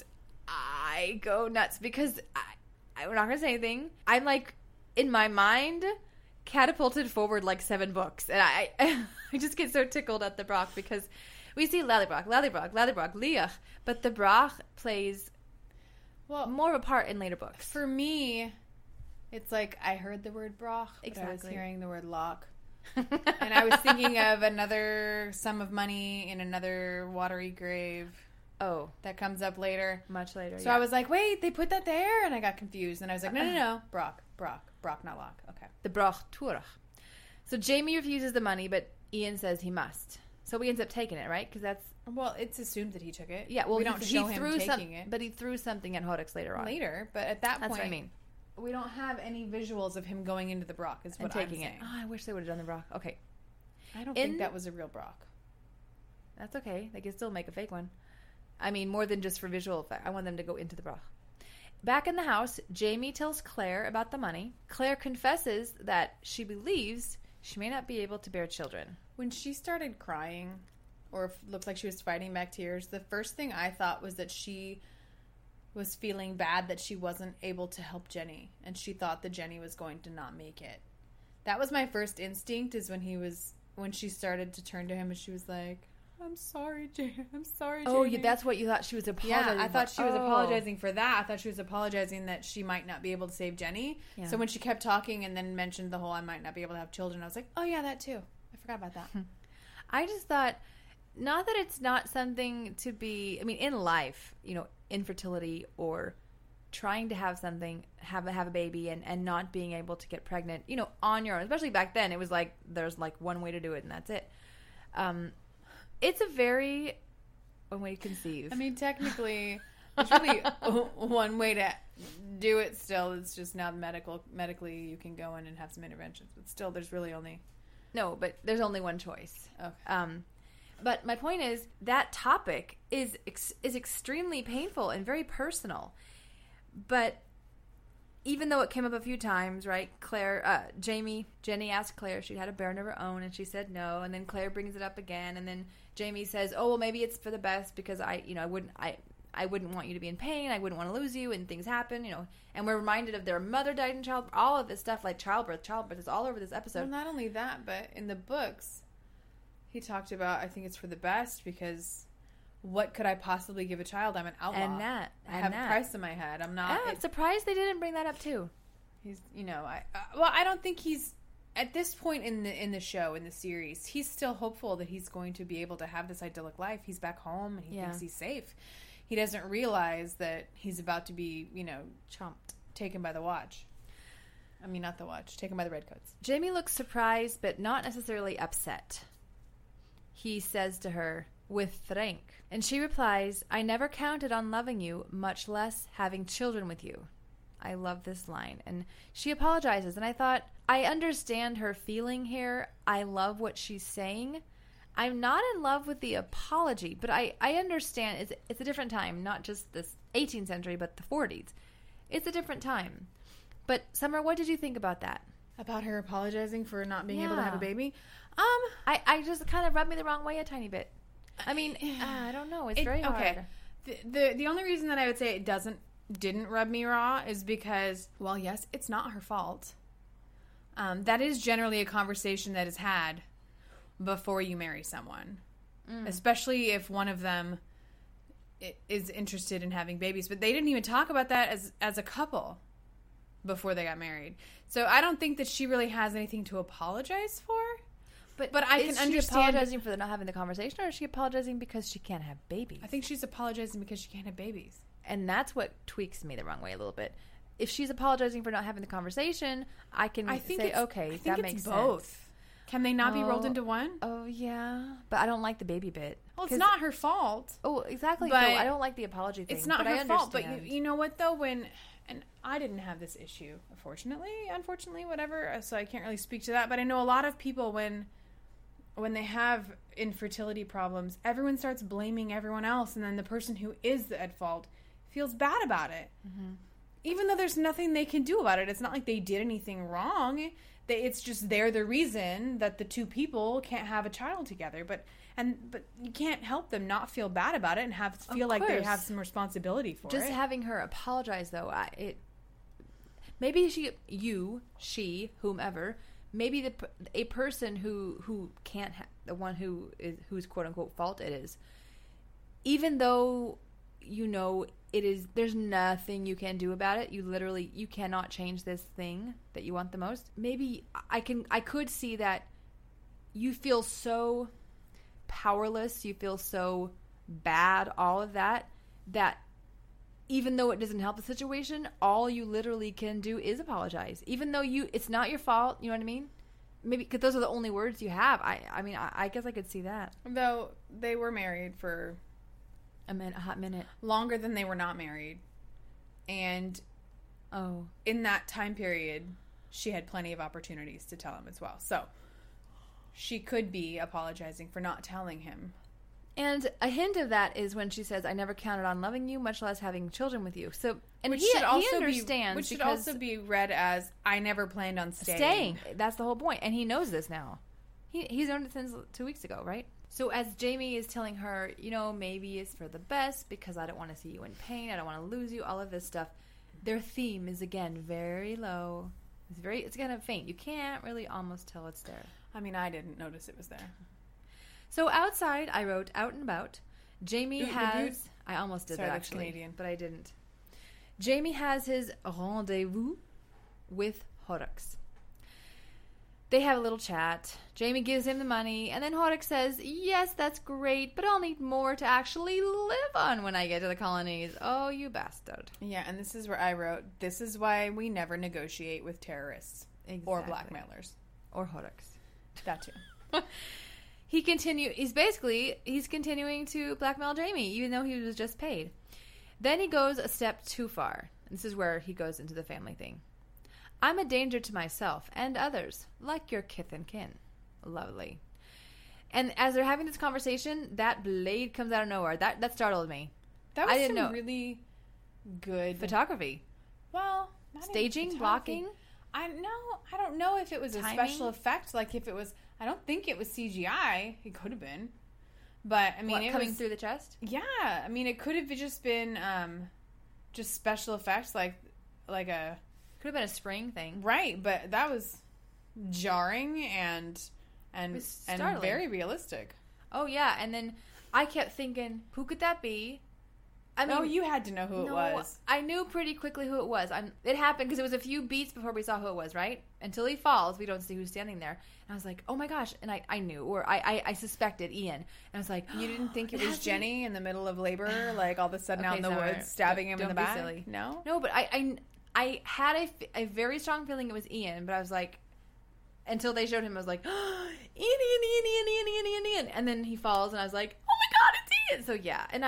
I go nuts because I'm not going to say anything. I'm like, in my mind, catapulted forward like 7 books. And I just get so tickled at the Brach because we see Lallybroch, Leach, but the Brach plays more of a part in later books. For me, it's like I heard the word Broch, but I was Exactly. hearing the word lock. And I was thinking of another sum of money in another watery grave. Oh, That comes up later. much later. So I was like, wait, they put that there? And I got confused. And I was like, no. Brock, not lock. Okay. the Brach Turach. So Jamie refuses the money, but Ian says he must. So he ends up taking it, right? Because that's... Well, it's assumed that he took it. Yeah, well, we don't show him taking it. But he threw something at Horrocks later on. Later, but at that That's point, what I mean. we don't have any visuals of him going into the Brock, is what And taking I'm it. saying. Oh, I wish they would have done the Brach. Okay. I don't think that was a real Brock. That's okay. They can still make a fake one. I mean, more than just for visual effect. I want them to go into the Brach. Back in the house, Jamie tells Claire about the money. Claire confesses that she believes she may not be able to bear children. When she started crying, or looked like she was fighting back tears, the first thing I thought was that she was feeling bad that she wasn't able to help Jenny, and she thought that Jenny was going to not make it. That was my first instinct, is when she started to turn to him and she was like, I'm sorry, Jamie. Oh, that's what you thought she was apologizing Yeah, I thought she was Oh. apologizing for that. I thought she was apologizing that she might not be able to save Jenny. Yeah. So when she kept talking and then mentioned the whole I might not be able to have children, I was like, oh yeah, that too. I forgot about that. I just thought, not that it's not something to be, I mean, in life, infertility or trying to have something, have a baby and not being able to get pregnant, on your own, especially back then, it was like, there's like one way to do it and that's it. It's a very, one way to conceive. I mean, technically, there's really one way to do it still. It's just now medically you can go in and have some interventions. But still, there's really only... No, but there's only one choice. Okay. But my point is that topic is extremely painful and very personal. But even though it came up a few times, right? Jenny asked Claire if she had a bairn of her own, and she said no. And then Claire brings it up again, and then Jamie says, "Oh, well, maybe it's for the best because I wouldn't want you to be in pain. I wouldn't want to lose you, and things happen, And we're reminded of their mother died in childbirth. All of this stuff, like childbirth is all over this episode. Well, not only that, but in the books, he talked about, I think it's for the best because what could I possibly give a child? I'm an outlaw. I have a price in my head. I'm not. I'm surprised they didn't bring that up too. He's, I don't think he's at this point in the show, in the series. He's still hopeful that he's going to be able to have this idyllic life. He's back home and he thinks he's safe. He doesn't realize that he's about to be, Chomped. taken by the watch. I mean, not the watch. Taken by the Redcoats. Jamie looks surprised, but not necessarily upset. he says to her, with Frank. And she replies, I never counted on loving you, much less having children with you. I love this line. And she apologizes. And I thought, I understand her feeling here. I love what she's saying. I'm not in love with the apology, but I understand it's a different time, not just this 18th century, but the 40s. It's a different time. But Summer, what did you think about that? About her apologizing for not being able to have a baby? I just kind of rubbed me the wrong way a tiny bit. I mean, I don't know. It's very hard. Okay. The only reason that I would say it didn't rub me raw is because, well, yes, it's not her fault. That is generally a conversation that is had before you marry someone, especially if one of them is interested in having babies. But they didn't even talk about that as a couple before they got married. So I don't think that she really has anything to apologize for. But I can understand. Is she apologizing for not having the conversation, or is she apologizing because she can't have babies? I think she's apologizing because she can't have babies. And that's what tweaks me the wrong way a little bit. If she's apologizing for not having the conversation, I can say, okay, that makes both. Sense. Can they not be rolled into one? Oh, yeah. But I don't like the baby bit. Well, it's not her fault. Oh, exactly. But I don't like the apology thing. It's not her fault. But you know what, though? And I didn't have this issue, unfortunately, whatever. So I can't really speak to that. But I know a lot of people, when they have infertility problems, everyone starts blaming everyone else. And then the person who is at fault feels bad about it. Mm-hmm. Even though there's nothing they can do about it. It's not like they did anything wrong. It's just they're the reason that the two people can't have a child together. But you can't help them not feel bad about it and feel like they have some responsibility for it. Just having her apologize, though, maybe she, whomever, maybe a person who can't the one whose quote unquote fault it is, even though it is, there's nothing you can do about it. You cannot change this thing that you want the most. Maybe I could see that you feel so powerless, you feel so bad, all of that even though it doesn't help the situation, all you literally can do is apologize. Even though it's not your fault, you know what I mean? Maybe because those are the only words you have. I guess I could see that. Though they were married for a hot minute. Longer than they were not married. And in that time period, she had plenty of opportunities to tell him as well. So she could be apologizing for not telling him. And a hint of that is when she says, I never counted on loving you, much less having children with you. So, and he understands. Which should also be read as, I never planned on staying. That's the whole point. And he knows this now. He's known it since 2 weeks ago, right? So as Jamie is telling her, maybe it's for the best because I don't want to see you in pain. I don't want to lose you. All of this stuff. Their theme is, again, very low. It's kind of faint. You can't really almost tell it's there. I mean, I didn't notice it was there. So outside, I wrote out and about. Jamie has... I almost did that, actually. Canadian. But I didn't. Jamie has his rendezvous with Horrocks. They have a little chat. Jamie gives him the money, and then Horrocks says, yes, that's great, but I'll need more to actually live on when I get to the colonies. Oh, you bastard. Yeah, and this is where I wrote, this is why we never negotiate with terrorists. Exactly. Or blackmailers. Or Horrocks. That too. He's continuing to blackmail Jamie, even though he was just paid. Then he goes a step too far. This is where he goes into the family thing. I'm a danger to myself and others, like your kith and kin. Lovely. And as they're having this conversation, that blade comes out of nowhere. That startled me. That was some really good photography. Well, staging, blocking. I don't know if it was a special effect. Like if it was, I don't think it was CGI. It could have been, but I mean, coming through the chest. Yeah, I mean, it could have just been just special effects, like a. Could have been a spring thing. Right, but that was jarring and very realistic. Oh, yeah. And then I kept thinking, who could that be? I mean, you had to know who it was. I knew pretty quickly who it was. It happened because it was a few beats before we saw who it was, right? Until he falls, we don't see who's standing there. And I was like, oh my gosh. And I knew, or I suspected Ian. And I was like, you didn't think it was Jenny in the middle of labor, like all of a sudden out in the woods, stabbing him in the back? Silly. No? No, but I had a very strong feeling it was Ian, but I was like, until they showed him, I was like, oh, Ian. And then he falls, and I was like, oh my God, it's Ian. So yeah, and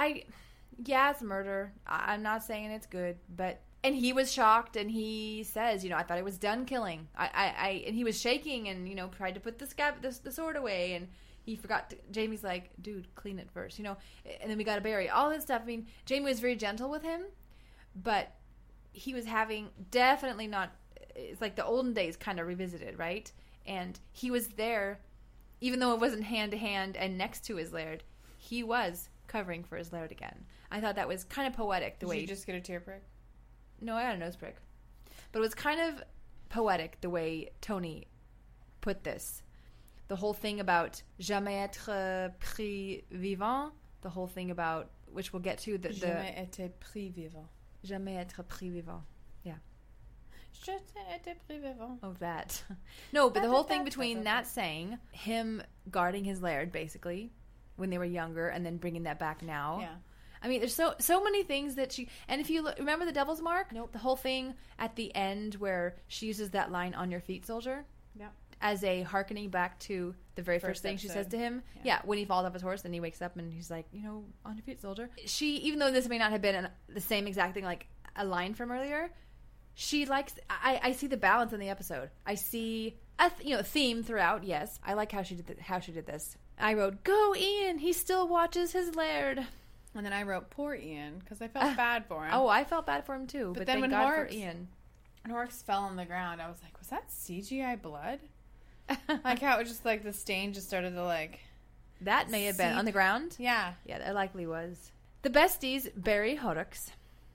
yeah, it's murder. I'm not saying it's good, but, and he was shocked, and he says, I thought it was done killing. And he was shaking, and, tried to put the sword away, and he forgot Jamie's like, dude, clean it first, and then we got to bury all this stuff. I mean, Jamie was very gentle with him, but he was having definitely not, it's like the olden days kind of revisited, right? And he was there, even though it wasn't hand to hand and next to his laird, he was covering for his laird again. I thought that was kind of poetic. Did you just get a tear prick? No, I got a nose prick. But it was kind of poetic the way Tony put this. The whole thing about jamais être pris vivant, the whole thing about, which we'll get to, Jamais été pris vivant. Jamais être pris vivant. Yeah. Jamais été pris vivant. Oh, that. No, but the whole thing between that saying, him guarding his laird, basically, when they were younger, and then bringing that back now. Yeah. I mean, there's so many things that she... And if you remember the Devil's Mark? Nope. The whole thing at the end where she uses that line, on your feet, soldier? Yeah. As a hearkening back to the very first thing she says to him. Yeah, when he falls off his horse and he wakes up and he's like, on your feet, soldier. She, even though this may not have been the same exact thing, like a line from earlier, she likes... I see the balance in the episode. I see a theme throughout, yes. I like how she did this. I wrote, go Ian, he still watches his laird. And then I wrote, poor Ian, because I felt bad for him. Oh, I felt bad for him too. But then thank God for Ian. When Horrocks fell on the ground, I was like, was that CGI blood? Like how it was just like the stain just started to like... That may have been on the ground? Yeah. Yeah, that likely was. The besties bury Horrocks.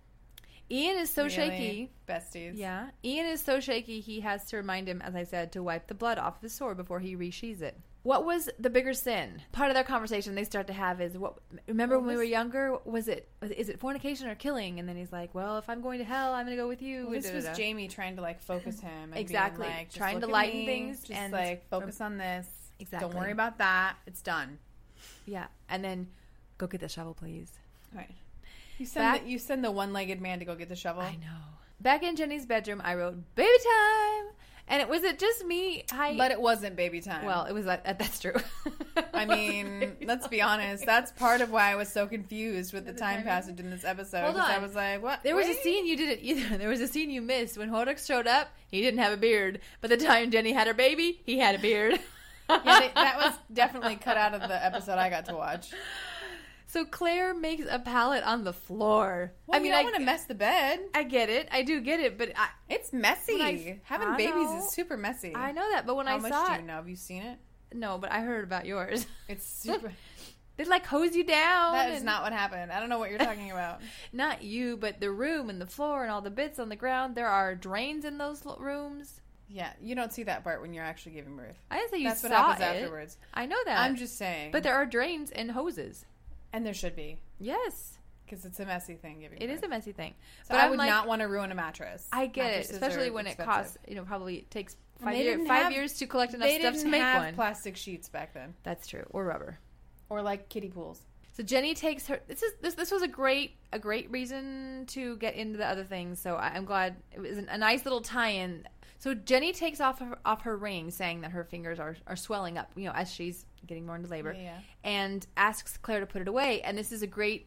Ian is so shaky. Besties. Yeah. Ian is so shaky he has to remind him, as I said, to wipe the blood off of his sword before he resheathes it. What was the bigger sin? Part of their conversation they start to have is, remember when we were younger, is it fornication or killing? And then he's like, well, if I'm going to hell, I'm going to go with you. Well, this was Jamie trying to like focus him. And exactly. Being, like, trying to lighten things. Just and like focus on this. Exactly. Don't worry about that. It's done. Yeah. And then go get the shovel, please. Right. You send the one-legged man to go get the shovel. I know. Back in Jenny's bedroom, I wrote, baby time. And was it just me? But it wasn't baby time. Well, it was. That's true. I mean, let's be honest. That's part of why I was so confused with the time passage in this episode. Hold on. I was like, what? There was a scene you didn't either. There was a scene you missed. When Horrocks showed up, he didn't have a beard. But the time Jenny had her baby, he had a beard. Yeah, that was definitely cut out of the episode I got to watch. So Claire makes a pallet on the floor. Well, I mean, I don't want to mess the bed. I get it. I do get it, but it's messy. Having babies is super messy. I know that, but when I saw it... How much do you know? Have you seen it? No, but I heard about yours. It's super... They like hose you down. That is not what happened. I don't know what you're talking about. Not you, but the room and the floor and all the bits on the ground. There are drains in those rooms. Yeah, you don't see that part when you're actually giving birth. I didn't say you That's saw what happens it. Afterwards. I know that. I'm just saying. But there are drains and hoses. And there should be. Yes. Because it's a messy thing giving birth. It is a messy thing. So but I would not want to ruin a mattress. I get it, especially when it costs, probably takes 5 years to collect enough stuff to make one. They didn't have plastic sheets back then. That's true. Or rubber. Or like kiddie pools. So Jenny takes her... This was a great reason to get into the other things, so I'm glad. It was a nice little tie-in. So Jenny takes off her ring, saying that her fingers are swelling up, as she's getting more into labor, and asks Claire to put it away. And this is a great,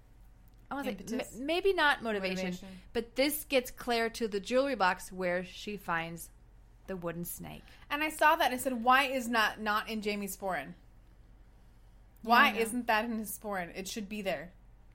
I want to say, maybe not motivation, but this gets Claire to the jewelry box where she finds the wooden snake. And I saw that and I said, why is not in Jamie's sporin? Why isn't that in his sporin? It should be there.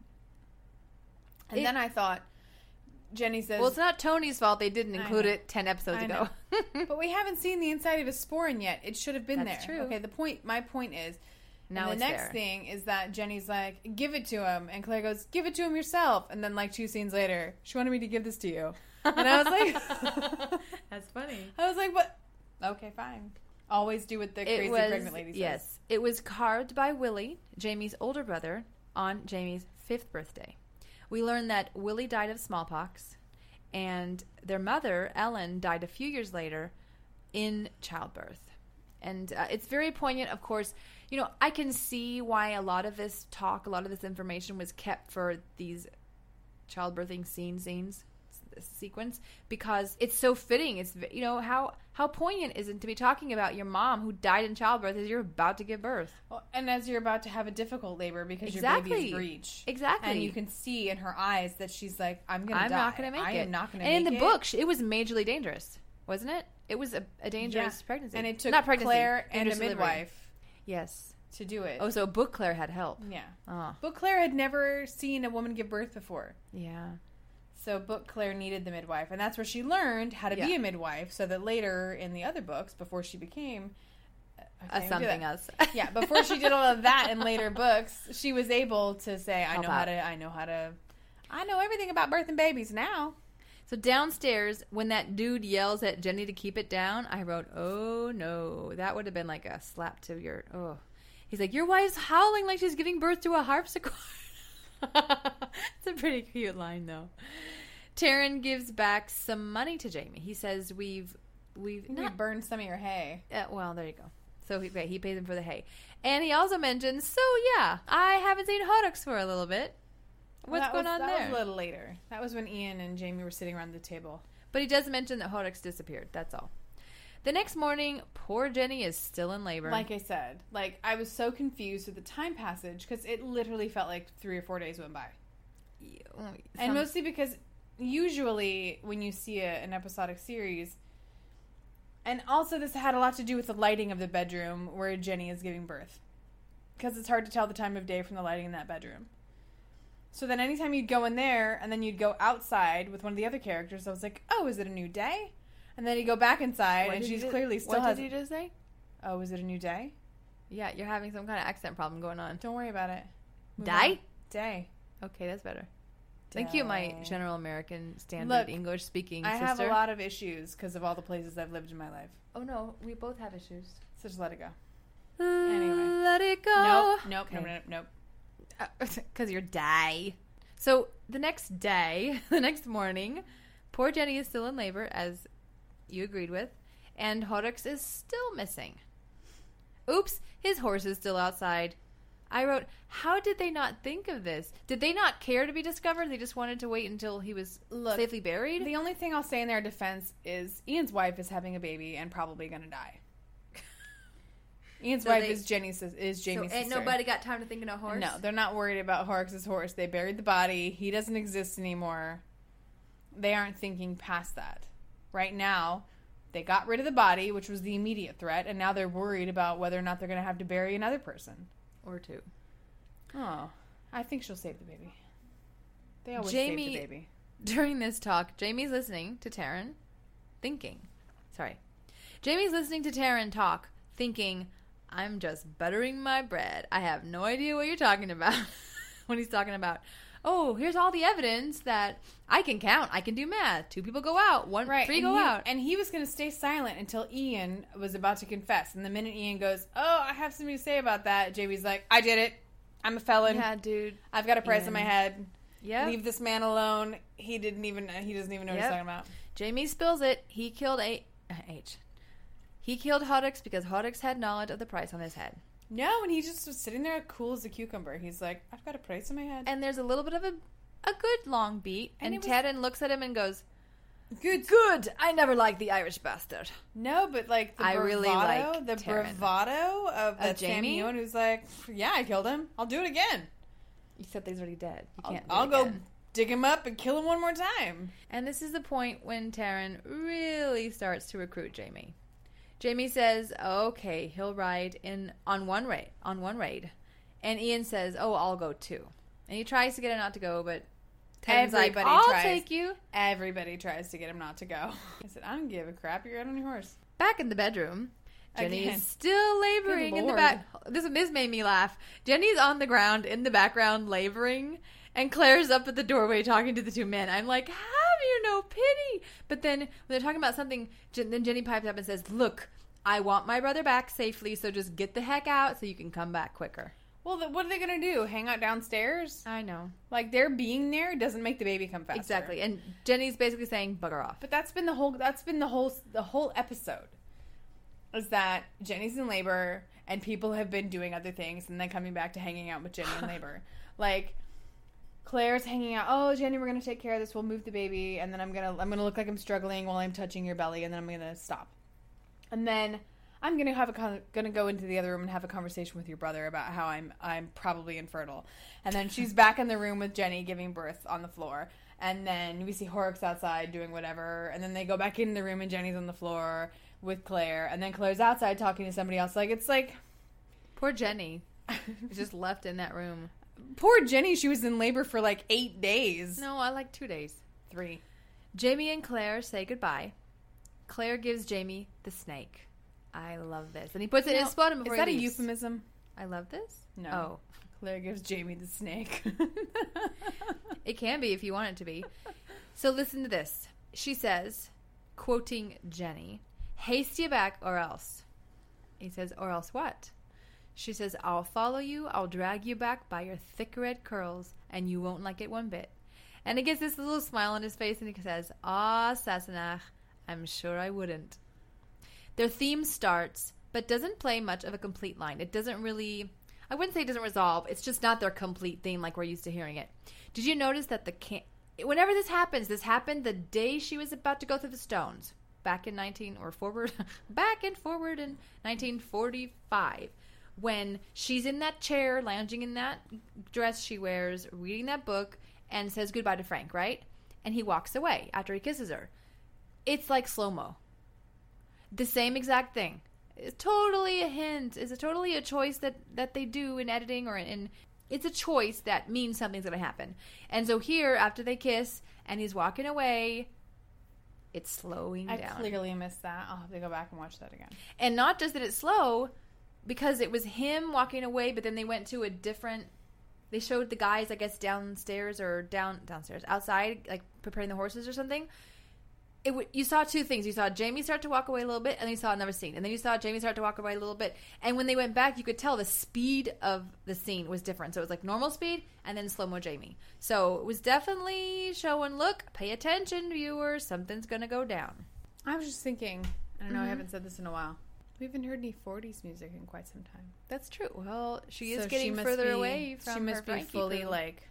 And then I thought, Jenny says... Well, it's not Tony's fault they didn't include it 10 episodes ago. But we haven't seen the inside of his sporin yet. It should have been there. That's true. Okay, my point is... Now the next thing is that Jenny's like, give it to him. And Claire goes, give it to him yourself. And then like 2 scenes later, she wanted me to give this to you. And I was like... That's funny. I was like, what? Okay, fine. Always do what the crazy pregnant lady says. Yes. It was carved by Willie, Jamie's older brother, on Jamie's 5th birthday. We learned that Willie died of smallpox, and their mother, Ellen, died a few years later in childbirth. And it's very poignant, of course. I can see why a lot of this talk, a lot of this information was kept for these childbirthing scenes. this sequence because it's so fitting. It's, you know, how poignant is it to be talking about your mom who died in childbirth as you're about to give birth? Well, and as you're about to have a difficult labor because your Exactly. baby's breech. Exactly. And you can see in her eyes that she's like, I'm going to die. not going to make it. I am not going to And make in it. the book, it was majorly dangerous, wasn't it? It was a dangerous pregnancy. And it took Not pregnancy, Claire and a dangerous delivery. midwife Yes. to do it. Oh, so book Claire had help. Yeah. Oh, Book Claire had never seen a woman give birth before. yeah. So Book Claire needed the midwife. And that's where she learned how to be Yeah. a midwife so that later in the other books, before she became... I can't even do Something that. else. Yeah, before she did all of that in later books, she was able to say, I Help know out. I know everything about birth and babies now. So downstairs, when that dude yells at Jenny to keep it down, I wrote, oh no. That would have been like a slap to your, oh. He's like, your wife's howling like she's giving birth to a harpsichord. It's a pretty cute line, though. Taryn gives back some money to Jamie. He says, we've We not, burned some of your hay. well, there you go. So he pays him for the hay. And he also mentions, so yeah, I haven't seen Horrocks for a little bit. What's going on that there? That was a little later. That was when Ian and Jamie were sitting around the table. But he does mention that Horrocks disappeared. That's all. The next morning, poor Jenny is still in labor. Like I said, I was so confused with the time passage because it literally felt like 3 or 4 days went by. And mostly because usually when you see an episodic series, and also this had a lot to do with the lighting of the bedroom where Jenny is giving birth. Because it's hard to tell the time of day from the lighting in that bedroom. So then anytime you'd go in there and then you'd go outside with one of the other characters, I was like, oh, is it a new day? And then you go back inside and she's clearly still What has... did you just say? Oh, is it a new day? Yeah, you're having some kind of accent problem going on. Don't worry about it. Move Die? on. Day. Okay, that's better. Thank you, my general American standard Look, English speaking I sister. have a lot of issues because of all the places I've lived in my life. Oh no, we both have issues. So just let it go. Anyway. Let it go. Nope. Okay. Nope. Because you're die. So the next day, the next morning, poor Jenny is still in labor, as you agreed with, and Horrocks is still missing. Oops, his horse is still outside. I wrote, how did they not think of this? Did they not care to be discovered? They just wanted to wait until he was safely buried? The only thing I'll say in their defense is Ian's wife is having a baby and probably going to die. Ian's wife is Jamie's sister. Ain't nobody got time to think of no horse? No, they're not worried about Horrocks' horse. They buried the body. He doesn't exist anymore. They aren't thinking past that. Right now, they got rid of the body, which was the immediate threat, and now they're worried about whether or not they're going to have to bury another person. Or two. Oh, I think she'll save the baby. They always save the baby. During this talk, Jamie's listening to Taryn, Jamie's listening to Taryn talk, thinking, I'm just buttering my bread. I have no idea what you're talking about. When he's talking about, oh, here's all the evidence that I can count. I can do math. 2 people go out. 3 go out. And he was going to stay silent until Ian was about to confess. And the minute Ian goes, oh, I have something to say about that, Jamie's like, I did it. I'm a felon. Yeah, dude. I've got a price on my head. Yeah. Leave this man alone. He doesn't even know what he's talking about. Jamie spills it. He killed He killed Horrocks because Horrocks had knowledge of the price on his head. No, and he just was sitting there cool as a cucumber. He's like, I've got a price on my head. And there's a little bit of a good long beat. And Taryn looks at him and goes, Good. I never liked the Irish bastard. No, but like the bravado, really like the Taryn. bravado of that Jamie? Sammy Ewan who's like, yeah, I killed him. I'll do it again. Except he's already dead. You can't. I'll go dig him up and kill him one more time. And this is the point when Taryn really starts to recruit Jamie. Jamie says, "Okay, he'll ride on one raid." And Ian says, "Oh, I'll go too." And he tries to get him not to go, but Taryn's like, "I'll take you." Everybody tries to get him not to go. I said, "I don't give a crap. You're out on your horse." Back in the bedroom, Jenny Again. is still laboring Good in the Lord. back. This made me laugh. Jenny's on the ground in the background laboring, and Claire's up at the doorway talking to the 2 men. I'm like, have you no pity? But then when they're talking about something, then Jenny pipes up and says, "Look, I want my brother back safely, so just get the heck out so you can come back quicker." Well, what are they going to do? Hang out downstairs? I know. Like, their being there doesn't make the baby come faster. Exactly. And Jenny's basically saying, bugger off. But that's been the whole episode. Is that Jenny's in labor and people have been doing other things and then coming back to hanging out with Jenny in labor. Like, Claire's hanging out. Oh, Jenny, we're gonna take care of this. We'll move the baby, and then I'm gonna look like I'm struggling while I'm touching your belly, and then I'm gonna stop. And then I'm gonna go into the other room and have a conversation with your brother about how I'm probably infertile. And then she's back in the room with Jenny giving birth on the floor. And then we see Horrocks outside doing whatever. And then they go back in the room and Jenny's on the floor with Claire. And then Claire's outside talking to somebody else. Like, it's like... Poor Jenny. Just left in that room. Poor Jenny, she was in labor for like 8 days. No, I like 2 days. 3. Jamie and Claire say goodbye. Claire gives Jamie the snake. I love this. And he puts it in his spotum before he leaves. Is that a euphemism? I love this? No. Oh. Claire gives Jamie the snake. It can be if you want it to be. So listen to this. She says, quoting Jenny, "Haste you back or else." He says, "Or else what?" She says, "I'll follow you. I'll drag you back by your thick red curls, and you won't like it one bit." And he gets this little smile on his face, and he says, "Ah, Sassenach, I'm sure I wouldn't." Their theme starts, but doesn't play much of a complete line. It doesn't really... I wouldn't say it doesn't resolve. It's just not their complete theme like we're used to hearing it. Did you notice that whenever this happened the day she was about to go through the stones, back and forward in 1945, when she's in that chair, lounging in that dress she wears, reading that book, and says goodbye to Frank, right? And he walks away after he kisses her. It's like slow-mo. The same exact thing. It's totally a hint. It's totally a choice that they do in editing or in... It's a choice that means something's going to happen. And so here, after they kiss and he's walking away, it's slowing down. I clearly missed that. I'll have to go back and watch that again. And not just that it's slow, because it was him walking away, but then they went to a different... They showed the guys, I guess, downstairs or downstairs, outside, like preparing the horses or something. You saw two things. You saw Jamie start to walk away a little bit, and then you saw another scene. And then you saw Jamie start to walk away a little bit. And when they went back, you could tell the speed of the scene was different. So it was like normal speed and then slow-mo Jamie. So it was definitely showing, look, pay attention, viewers. Something's going to go down. I was just thinking, I don't know, I haven't said this in a while. We haven't heard any 40s music in quite some time. That's true. Well, she is getting further away from She must her be fully, like,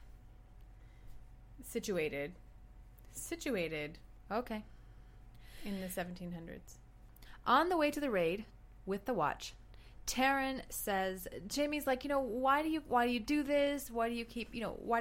situated. Okay. In the 1700s. On the way to the raid with the watch, Taryn says, Jamie's like, why do you do this? Why do you keep,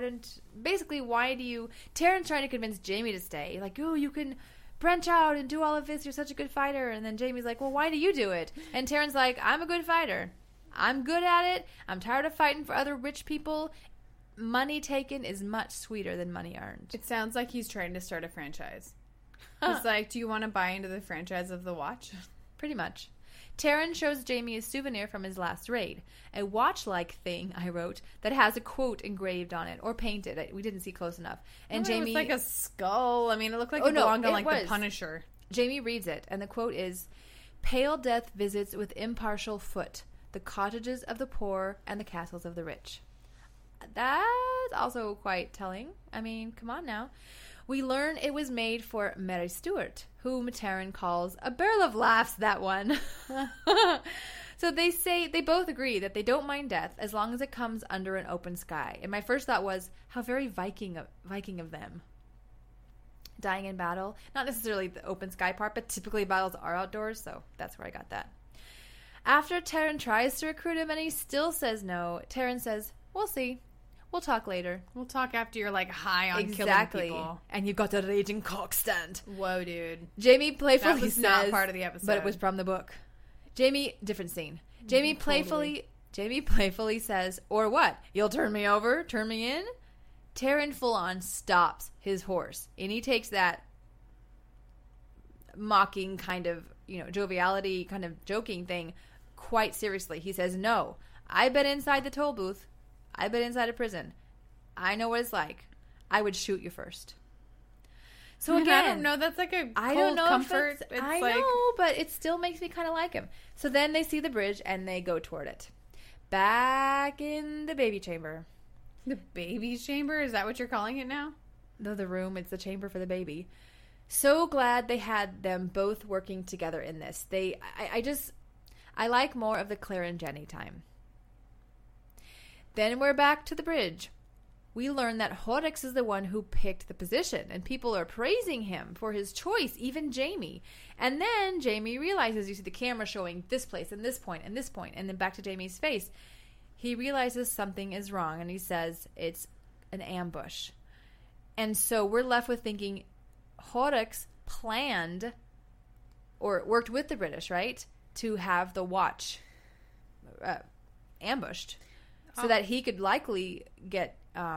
Taryn's trying to convince Jamie to stay. Like, oh, you can branch out and do all of this. You're such a good fighter. And then Jamie's like, well, why do you do it? And Taryn's like, I'm a good fighter. I'm good at it. I'm tired of fighting for other rich people. Money taken is much sweeter than money earned. It sounds like he's trying to start a franchise. He's like, do you want to buy into the franchise of the watch? Pretty much. Taryn shows Jamie a souvenir from his last raid. A watch-like thing, I wrote, that has a quote engraved on it, or painted. We didn't see close enough. And Jamie... It was like a skull. I mean, it looked like it belonged on, the Punisher. Jamie reads it, and the quote is, "Pale death visits with impartial foot the cottages of the poor and the castles of the rich." That's also quite telling. I mean, come on now. We learn it was made for Mary Stuart, whom Taryn calls a barrel of laughs, that one. So they both agree that they don't mind death as long as it comes under an open sky. And my first thought was, how very Viking of them. Dying in battle. Not necessarily the open sky part, but typically battles are outdoors, so that's where I got that. After Taryn tries to recruit him and he still says no, Taryn says, we'll see. We'll talk later. We'll talk after you're, like, high on killing people. And you've got a raging cock stand. Whoa, dude. Jamie playfully says... That was not part of the episode. But it was from the book. Jamie, different scene. Jamie playfully says, or what? You'll turn me over? Turn me in? Taryn full-on stops his horse. And he takes that mocking kind of, joviality, kind of joking thing quite seriously. He says, no, I've been inside the toll booth. I've been inside a prison. I know what it's like. I would shoot you first. So again, I don't know. That's like a cold comfort. I know, but it still makes me kind of like him. So then they see the bridge and they go toward it. Back in the baby chamber. The baby chamber? Is that what you're calling it now? No, the room. It's the chamber for the baby. So glad they had them both working together in this. I like more of the Claire and Jenny time. Then we're back to the bridge. we learn that Horrocks is the one who picked the position, and people are praising him for his choice, even Jamie. And then Jamie realizes, you see the camera showing this place and this point and this point, and then back to Jamie's face. He realizes something is wrong, and he says it's an ambush. And so we're left with thinking Horrocks planned or worked with the British, right, to have the watch ambushed so that he could likely get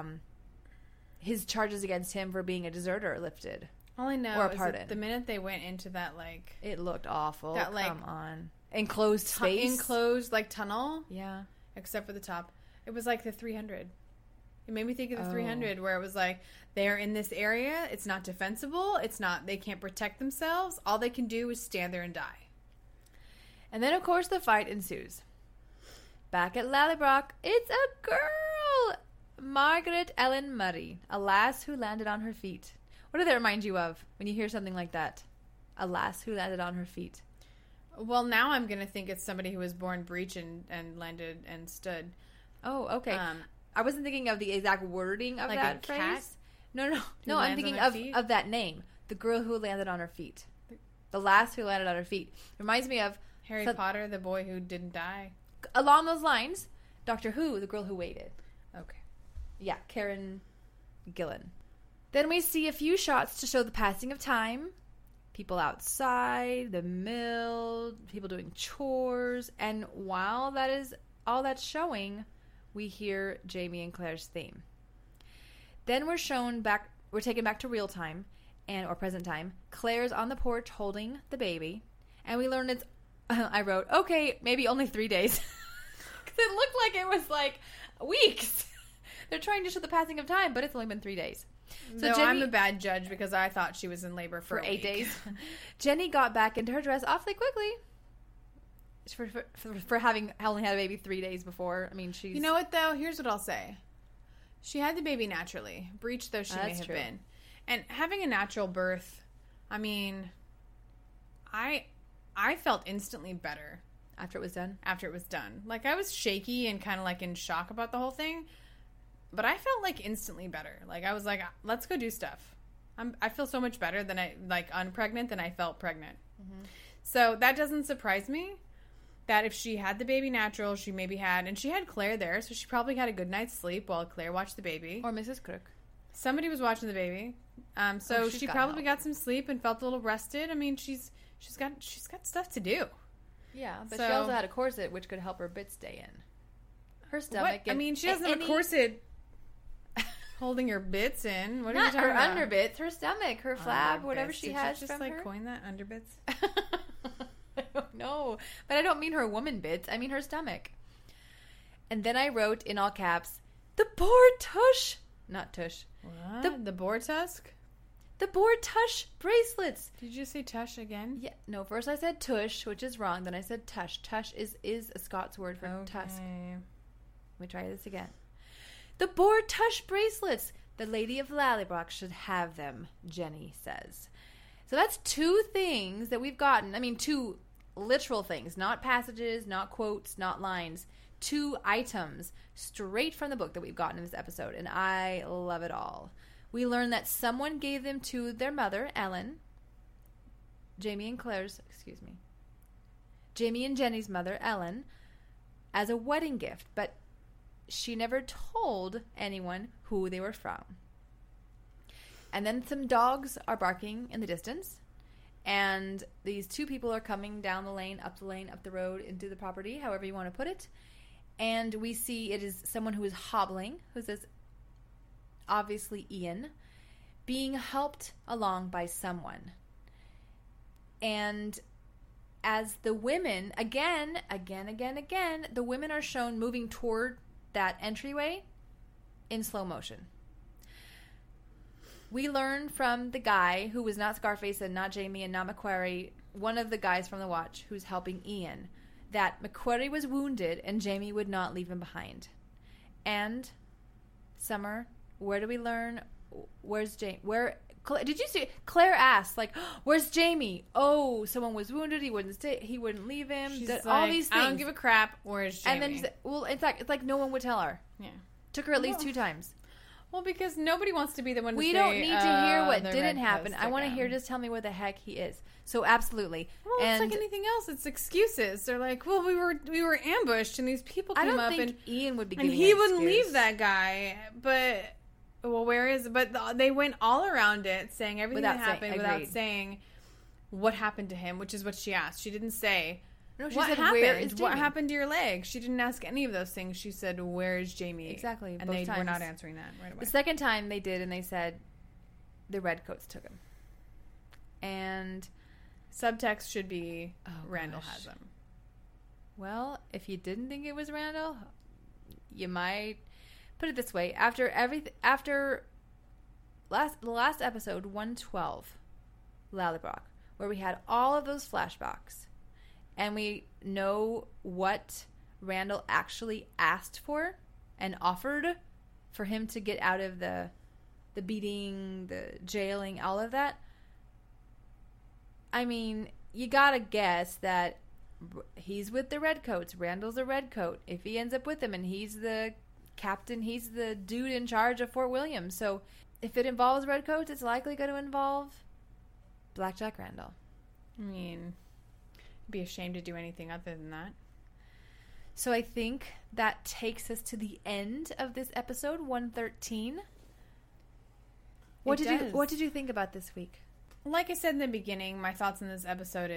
his charges against him for being a deserter lifted. All I know or a is pardon. that the minute they went into that, like... It looked awful. That, like, come on. Enclosed space. Enclosed, like, tunnel. Yeah. Except for the top. It was like the 300. It made me think of the 300, where it was like, they're in this area, it's not defensible, it's not, they can't protect themselves, all they can do is stand there and die. And then, of course, the fight ensues. Back at Lallybroch, it's a girl! Margaret Ellen Murray, a lass who landed on her feet. What did that remind you of when you hear something like that? A lass who landed on her feet. Well, now I'm going to think it's somebody who was born breech and landed and stood. Oh, okay. I wasn't thinking of the exact wording of like that a phrase. cat No, I'm thinking of that name. The girl who landed on her feet. The lass who landed on her feet. Reminds me of... Harry Potter, the boy who didn't die. Along those lines, Doctor Who, the girl who waited. Okay. Yeah, Karen Gillan. Then we see a few shots to show the passing of time. People outside, the mill, people doing chores. And while that is all that's showing, we hear Jamie and Claire's theme. Then we're taken back to real time or present time. Claire's on the porch holding the baby. And we learn it's, I wrote, okay, maybe only 3 days. Because it looked like it was like weeks. They're trying to show the passing of time, but it's only been 3 days. So no, I'm a bad judge because I thought she was in labor for 8 days. Jenny got back into her dress awfully quickly. For having only had a baby 3 days before. I mean, she's... You know what, though? Here's what I'll say. She had the baby naturally. Breech, though she may have been. And having a natural birth, I mean, I felt instantly better. After it was done? After it was done. Like, I was shaky and kind of, like, in shock about the whole thing. But I felt, like, instantly better. Like, I was like, let's go do stuff. I feel so much better than unpregnant than I felt pregnant. Mm-hmm. So that doesn't surprise me. That if she had the baby natural, she maybe had... And she had Claire there, so she probably had a good night's sleep while Claire watched the baby. Or Mrs. Crook. Somebody was watching the baby. So she probably got some sleep and felt a little rested. I mean, she's got stuff to do. Yeah, but she also had a corset, which could help her bits stay in. Her stomach... I mean, she doesn't have a corset... Holding her bits in. What are you talking about? Not her underbits, her stomach, her flab, whatever she has from her. Did you just coin that, underbits? I don't know. But I don't mean her woman bits. I mean her stomach. And then I wrote in all caps, the boar tush. Not tush. What? The boar tusk? The boar tush bracelets. Did you say tush again? Yeah. No, first I said tush, which is wrong. Then I said tush. Tush is a Scots word for tusk. Let me try this again. The boar tush bracelets. The Lady of Lallybroch should have them, Jenny says. So that's two things that we've gotten. I mean, two literal things. Not passages, not quotes, not lines. Two items straight from the book that we've gotten in this episode. And I love it all. We learn that someone gave them to their mother, Ellen. Jamie and Jenny's mother, Ellen, as a wedding gift. But she never told anyone who they were from. And then some dogs are barking in the distance. And these two people are coming down the lane, up the road, into the property, however you want to put it. And we see it is someone who is hobbling, who says, obviously Ian, being helped along by someone. And as the women, again, the women are shown moving toward that entryway in slow motion. We learn from the guy who was not Scarface and not Jamie and not Macquarie, one of the guys from the watch who's helping Ian, that Macquarie was wounded and Jamie would not leave him behind. And Summer, where do we learn? Where's Jamie? Did you see? Claire asked, like, "Where's Jamie?" Oh, someone was wounded. He wouldn't leave him. She's all these things. I don't give a crap. Where's Jamie? And then, it's like no one would tell her. Yeah, took her at least 2 times. Well, because nobody wants to be the one to We say, don't need to hear what the didn't red happen. coat I want to took hear, him. just tell me where the heck he is. So absolutely. Well, it's like anything else. It's excuses. They're like, well, we were ambushed, and these people I came don't up, think Ian would be and giving he an wouldn't excuse. leave that guy. But well, where is? But they went all around it, saying everything Without that saying- happened without agreed. saying what happened to him, which is what she asked. She didn't say. No, she What said, happened? where is What Jamie? happened to your leg? She didn't ask any of those things. She said, "Where is Jamie?" Exactly, and both they were times. not answering that right away. The second time they did, and they said the redcoats took him. And Subtext should be Randall gosh. has him. well, if you didn't think it was Randall, you might put it this way: after the last episode 112, Lallybroch, where we had all of those flashbacks, and we know what Randall actually asked for and offered for him to get out of the beating, the jailing, all of that. I mean, you gotta guess that he's with the redcoats. Randall's a redcoat. If he ends up with them and he's the captain, he's the dude in charge of Fort William. So if it involves redcoats, it's likely going to involve Blackjack Randall. I mean, I'd be ashamed to do anything other than that. So I think that takes us to the end of this episode 113. What did you think about this week? Like I said in the beginning, my thoughts on this episode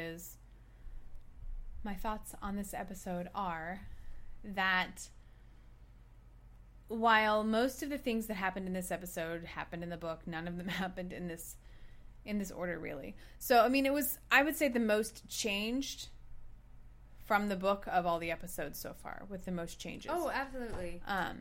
are that while most of the things that happened in this episode happened in the book, none of them happened in this order, really. So, I mean, it was, I would say, the most changed from the book of all the episodes so far, with the most changes. Oh, absolutely.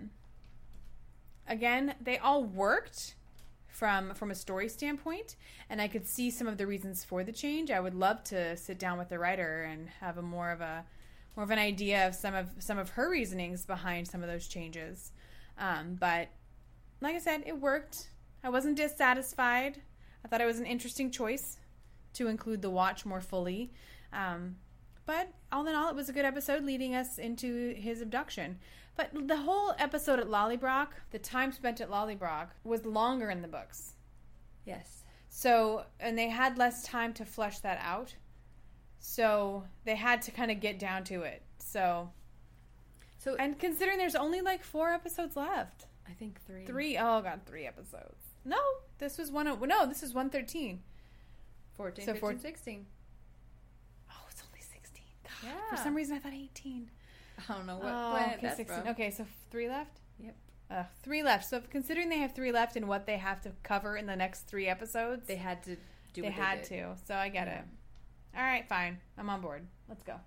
Again, they all worked from a story standpoint, and I could see some of the reasons for the change. I would love to sit down with the writer and have more of an idea of some of her reasonings behind some of those changes. But like I said, it worked. I wasn't dissatisfied. I thought it was an interesting choice to include the Watch more fully. But all in all, it was a good episode leading us into his abduction. But the whole episode at Lallybroch, the time spent at Lallybroch, was longer in the books. Yes. So, and they had less time to flesh that out. So they had to kind of get down to it. So, and considering there's only like 4 episodes left. I think 3. 3. Oh, God, 3 episodes. No, this was 113. 14, So 15, 16. Oh, it's only 16. God, Yeah. for some reason I thought 18. I don't know what Oh, planet okay, that's 16. from. Okay, so 3 left? Yep. 3 left. So considering they have 3 left and what they have to cover in the next 3 episodes, They had to do they what had they did. to. So I get it. All right, fine. I'm on board. Let's go.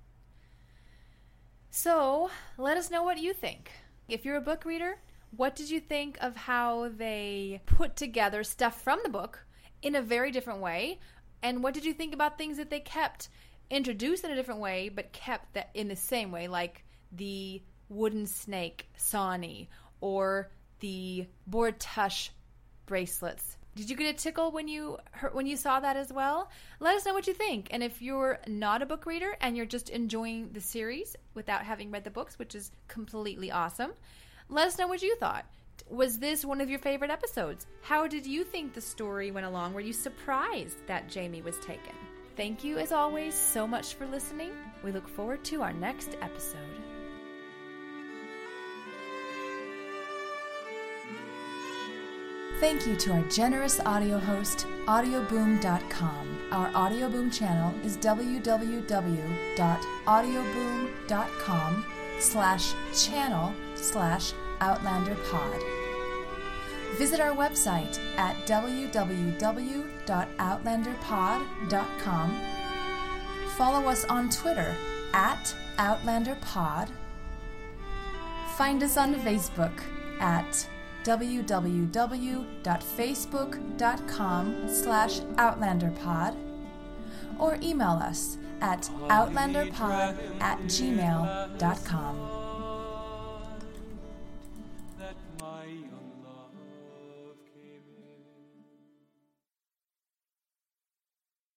So, let us know what you think. If you're a book reader, what did you think of how they put together stuff from the book in a very different way? And what did you think about things that they kept introduced in a different way, but kept that in the same way, like the wooden snake Sawney or the Bortush bracelets? Did you get a tickle when you saw that as well? Let us know what you think. And if you're not a book reader and you're just enjoying the series without having read the books, which is completely awesome, let us know what you thought. Was this one of your favorite episodes? How did you think the story went along? Were you surprised that Jamie was taken? Thank you, as always, so much for listening. We look forward to our next episode. Thank you to our generous audio host, audioboom.com. Our Audioboom channel is www.audioboom.com/channel/OutlanderPod. Visit our website at www.outlanderpod.com. Follow us on Twitter at OutlanderPod. Find us on Facebook at www.facebook.com/OutlanderPod, or email us at outlanderpod@gmail.com. That my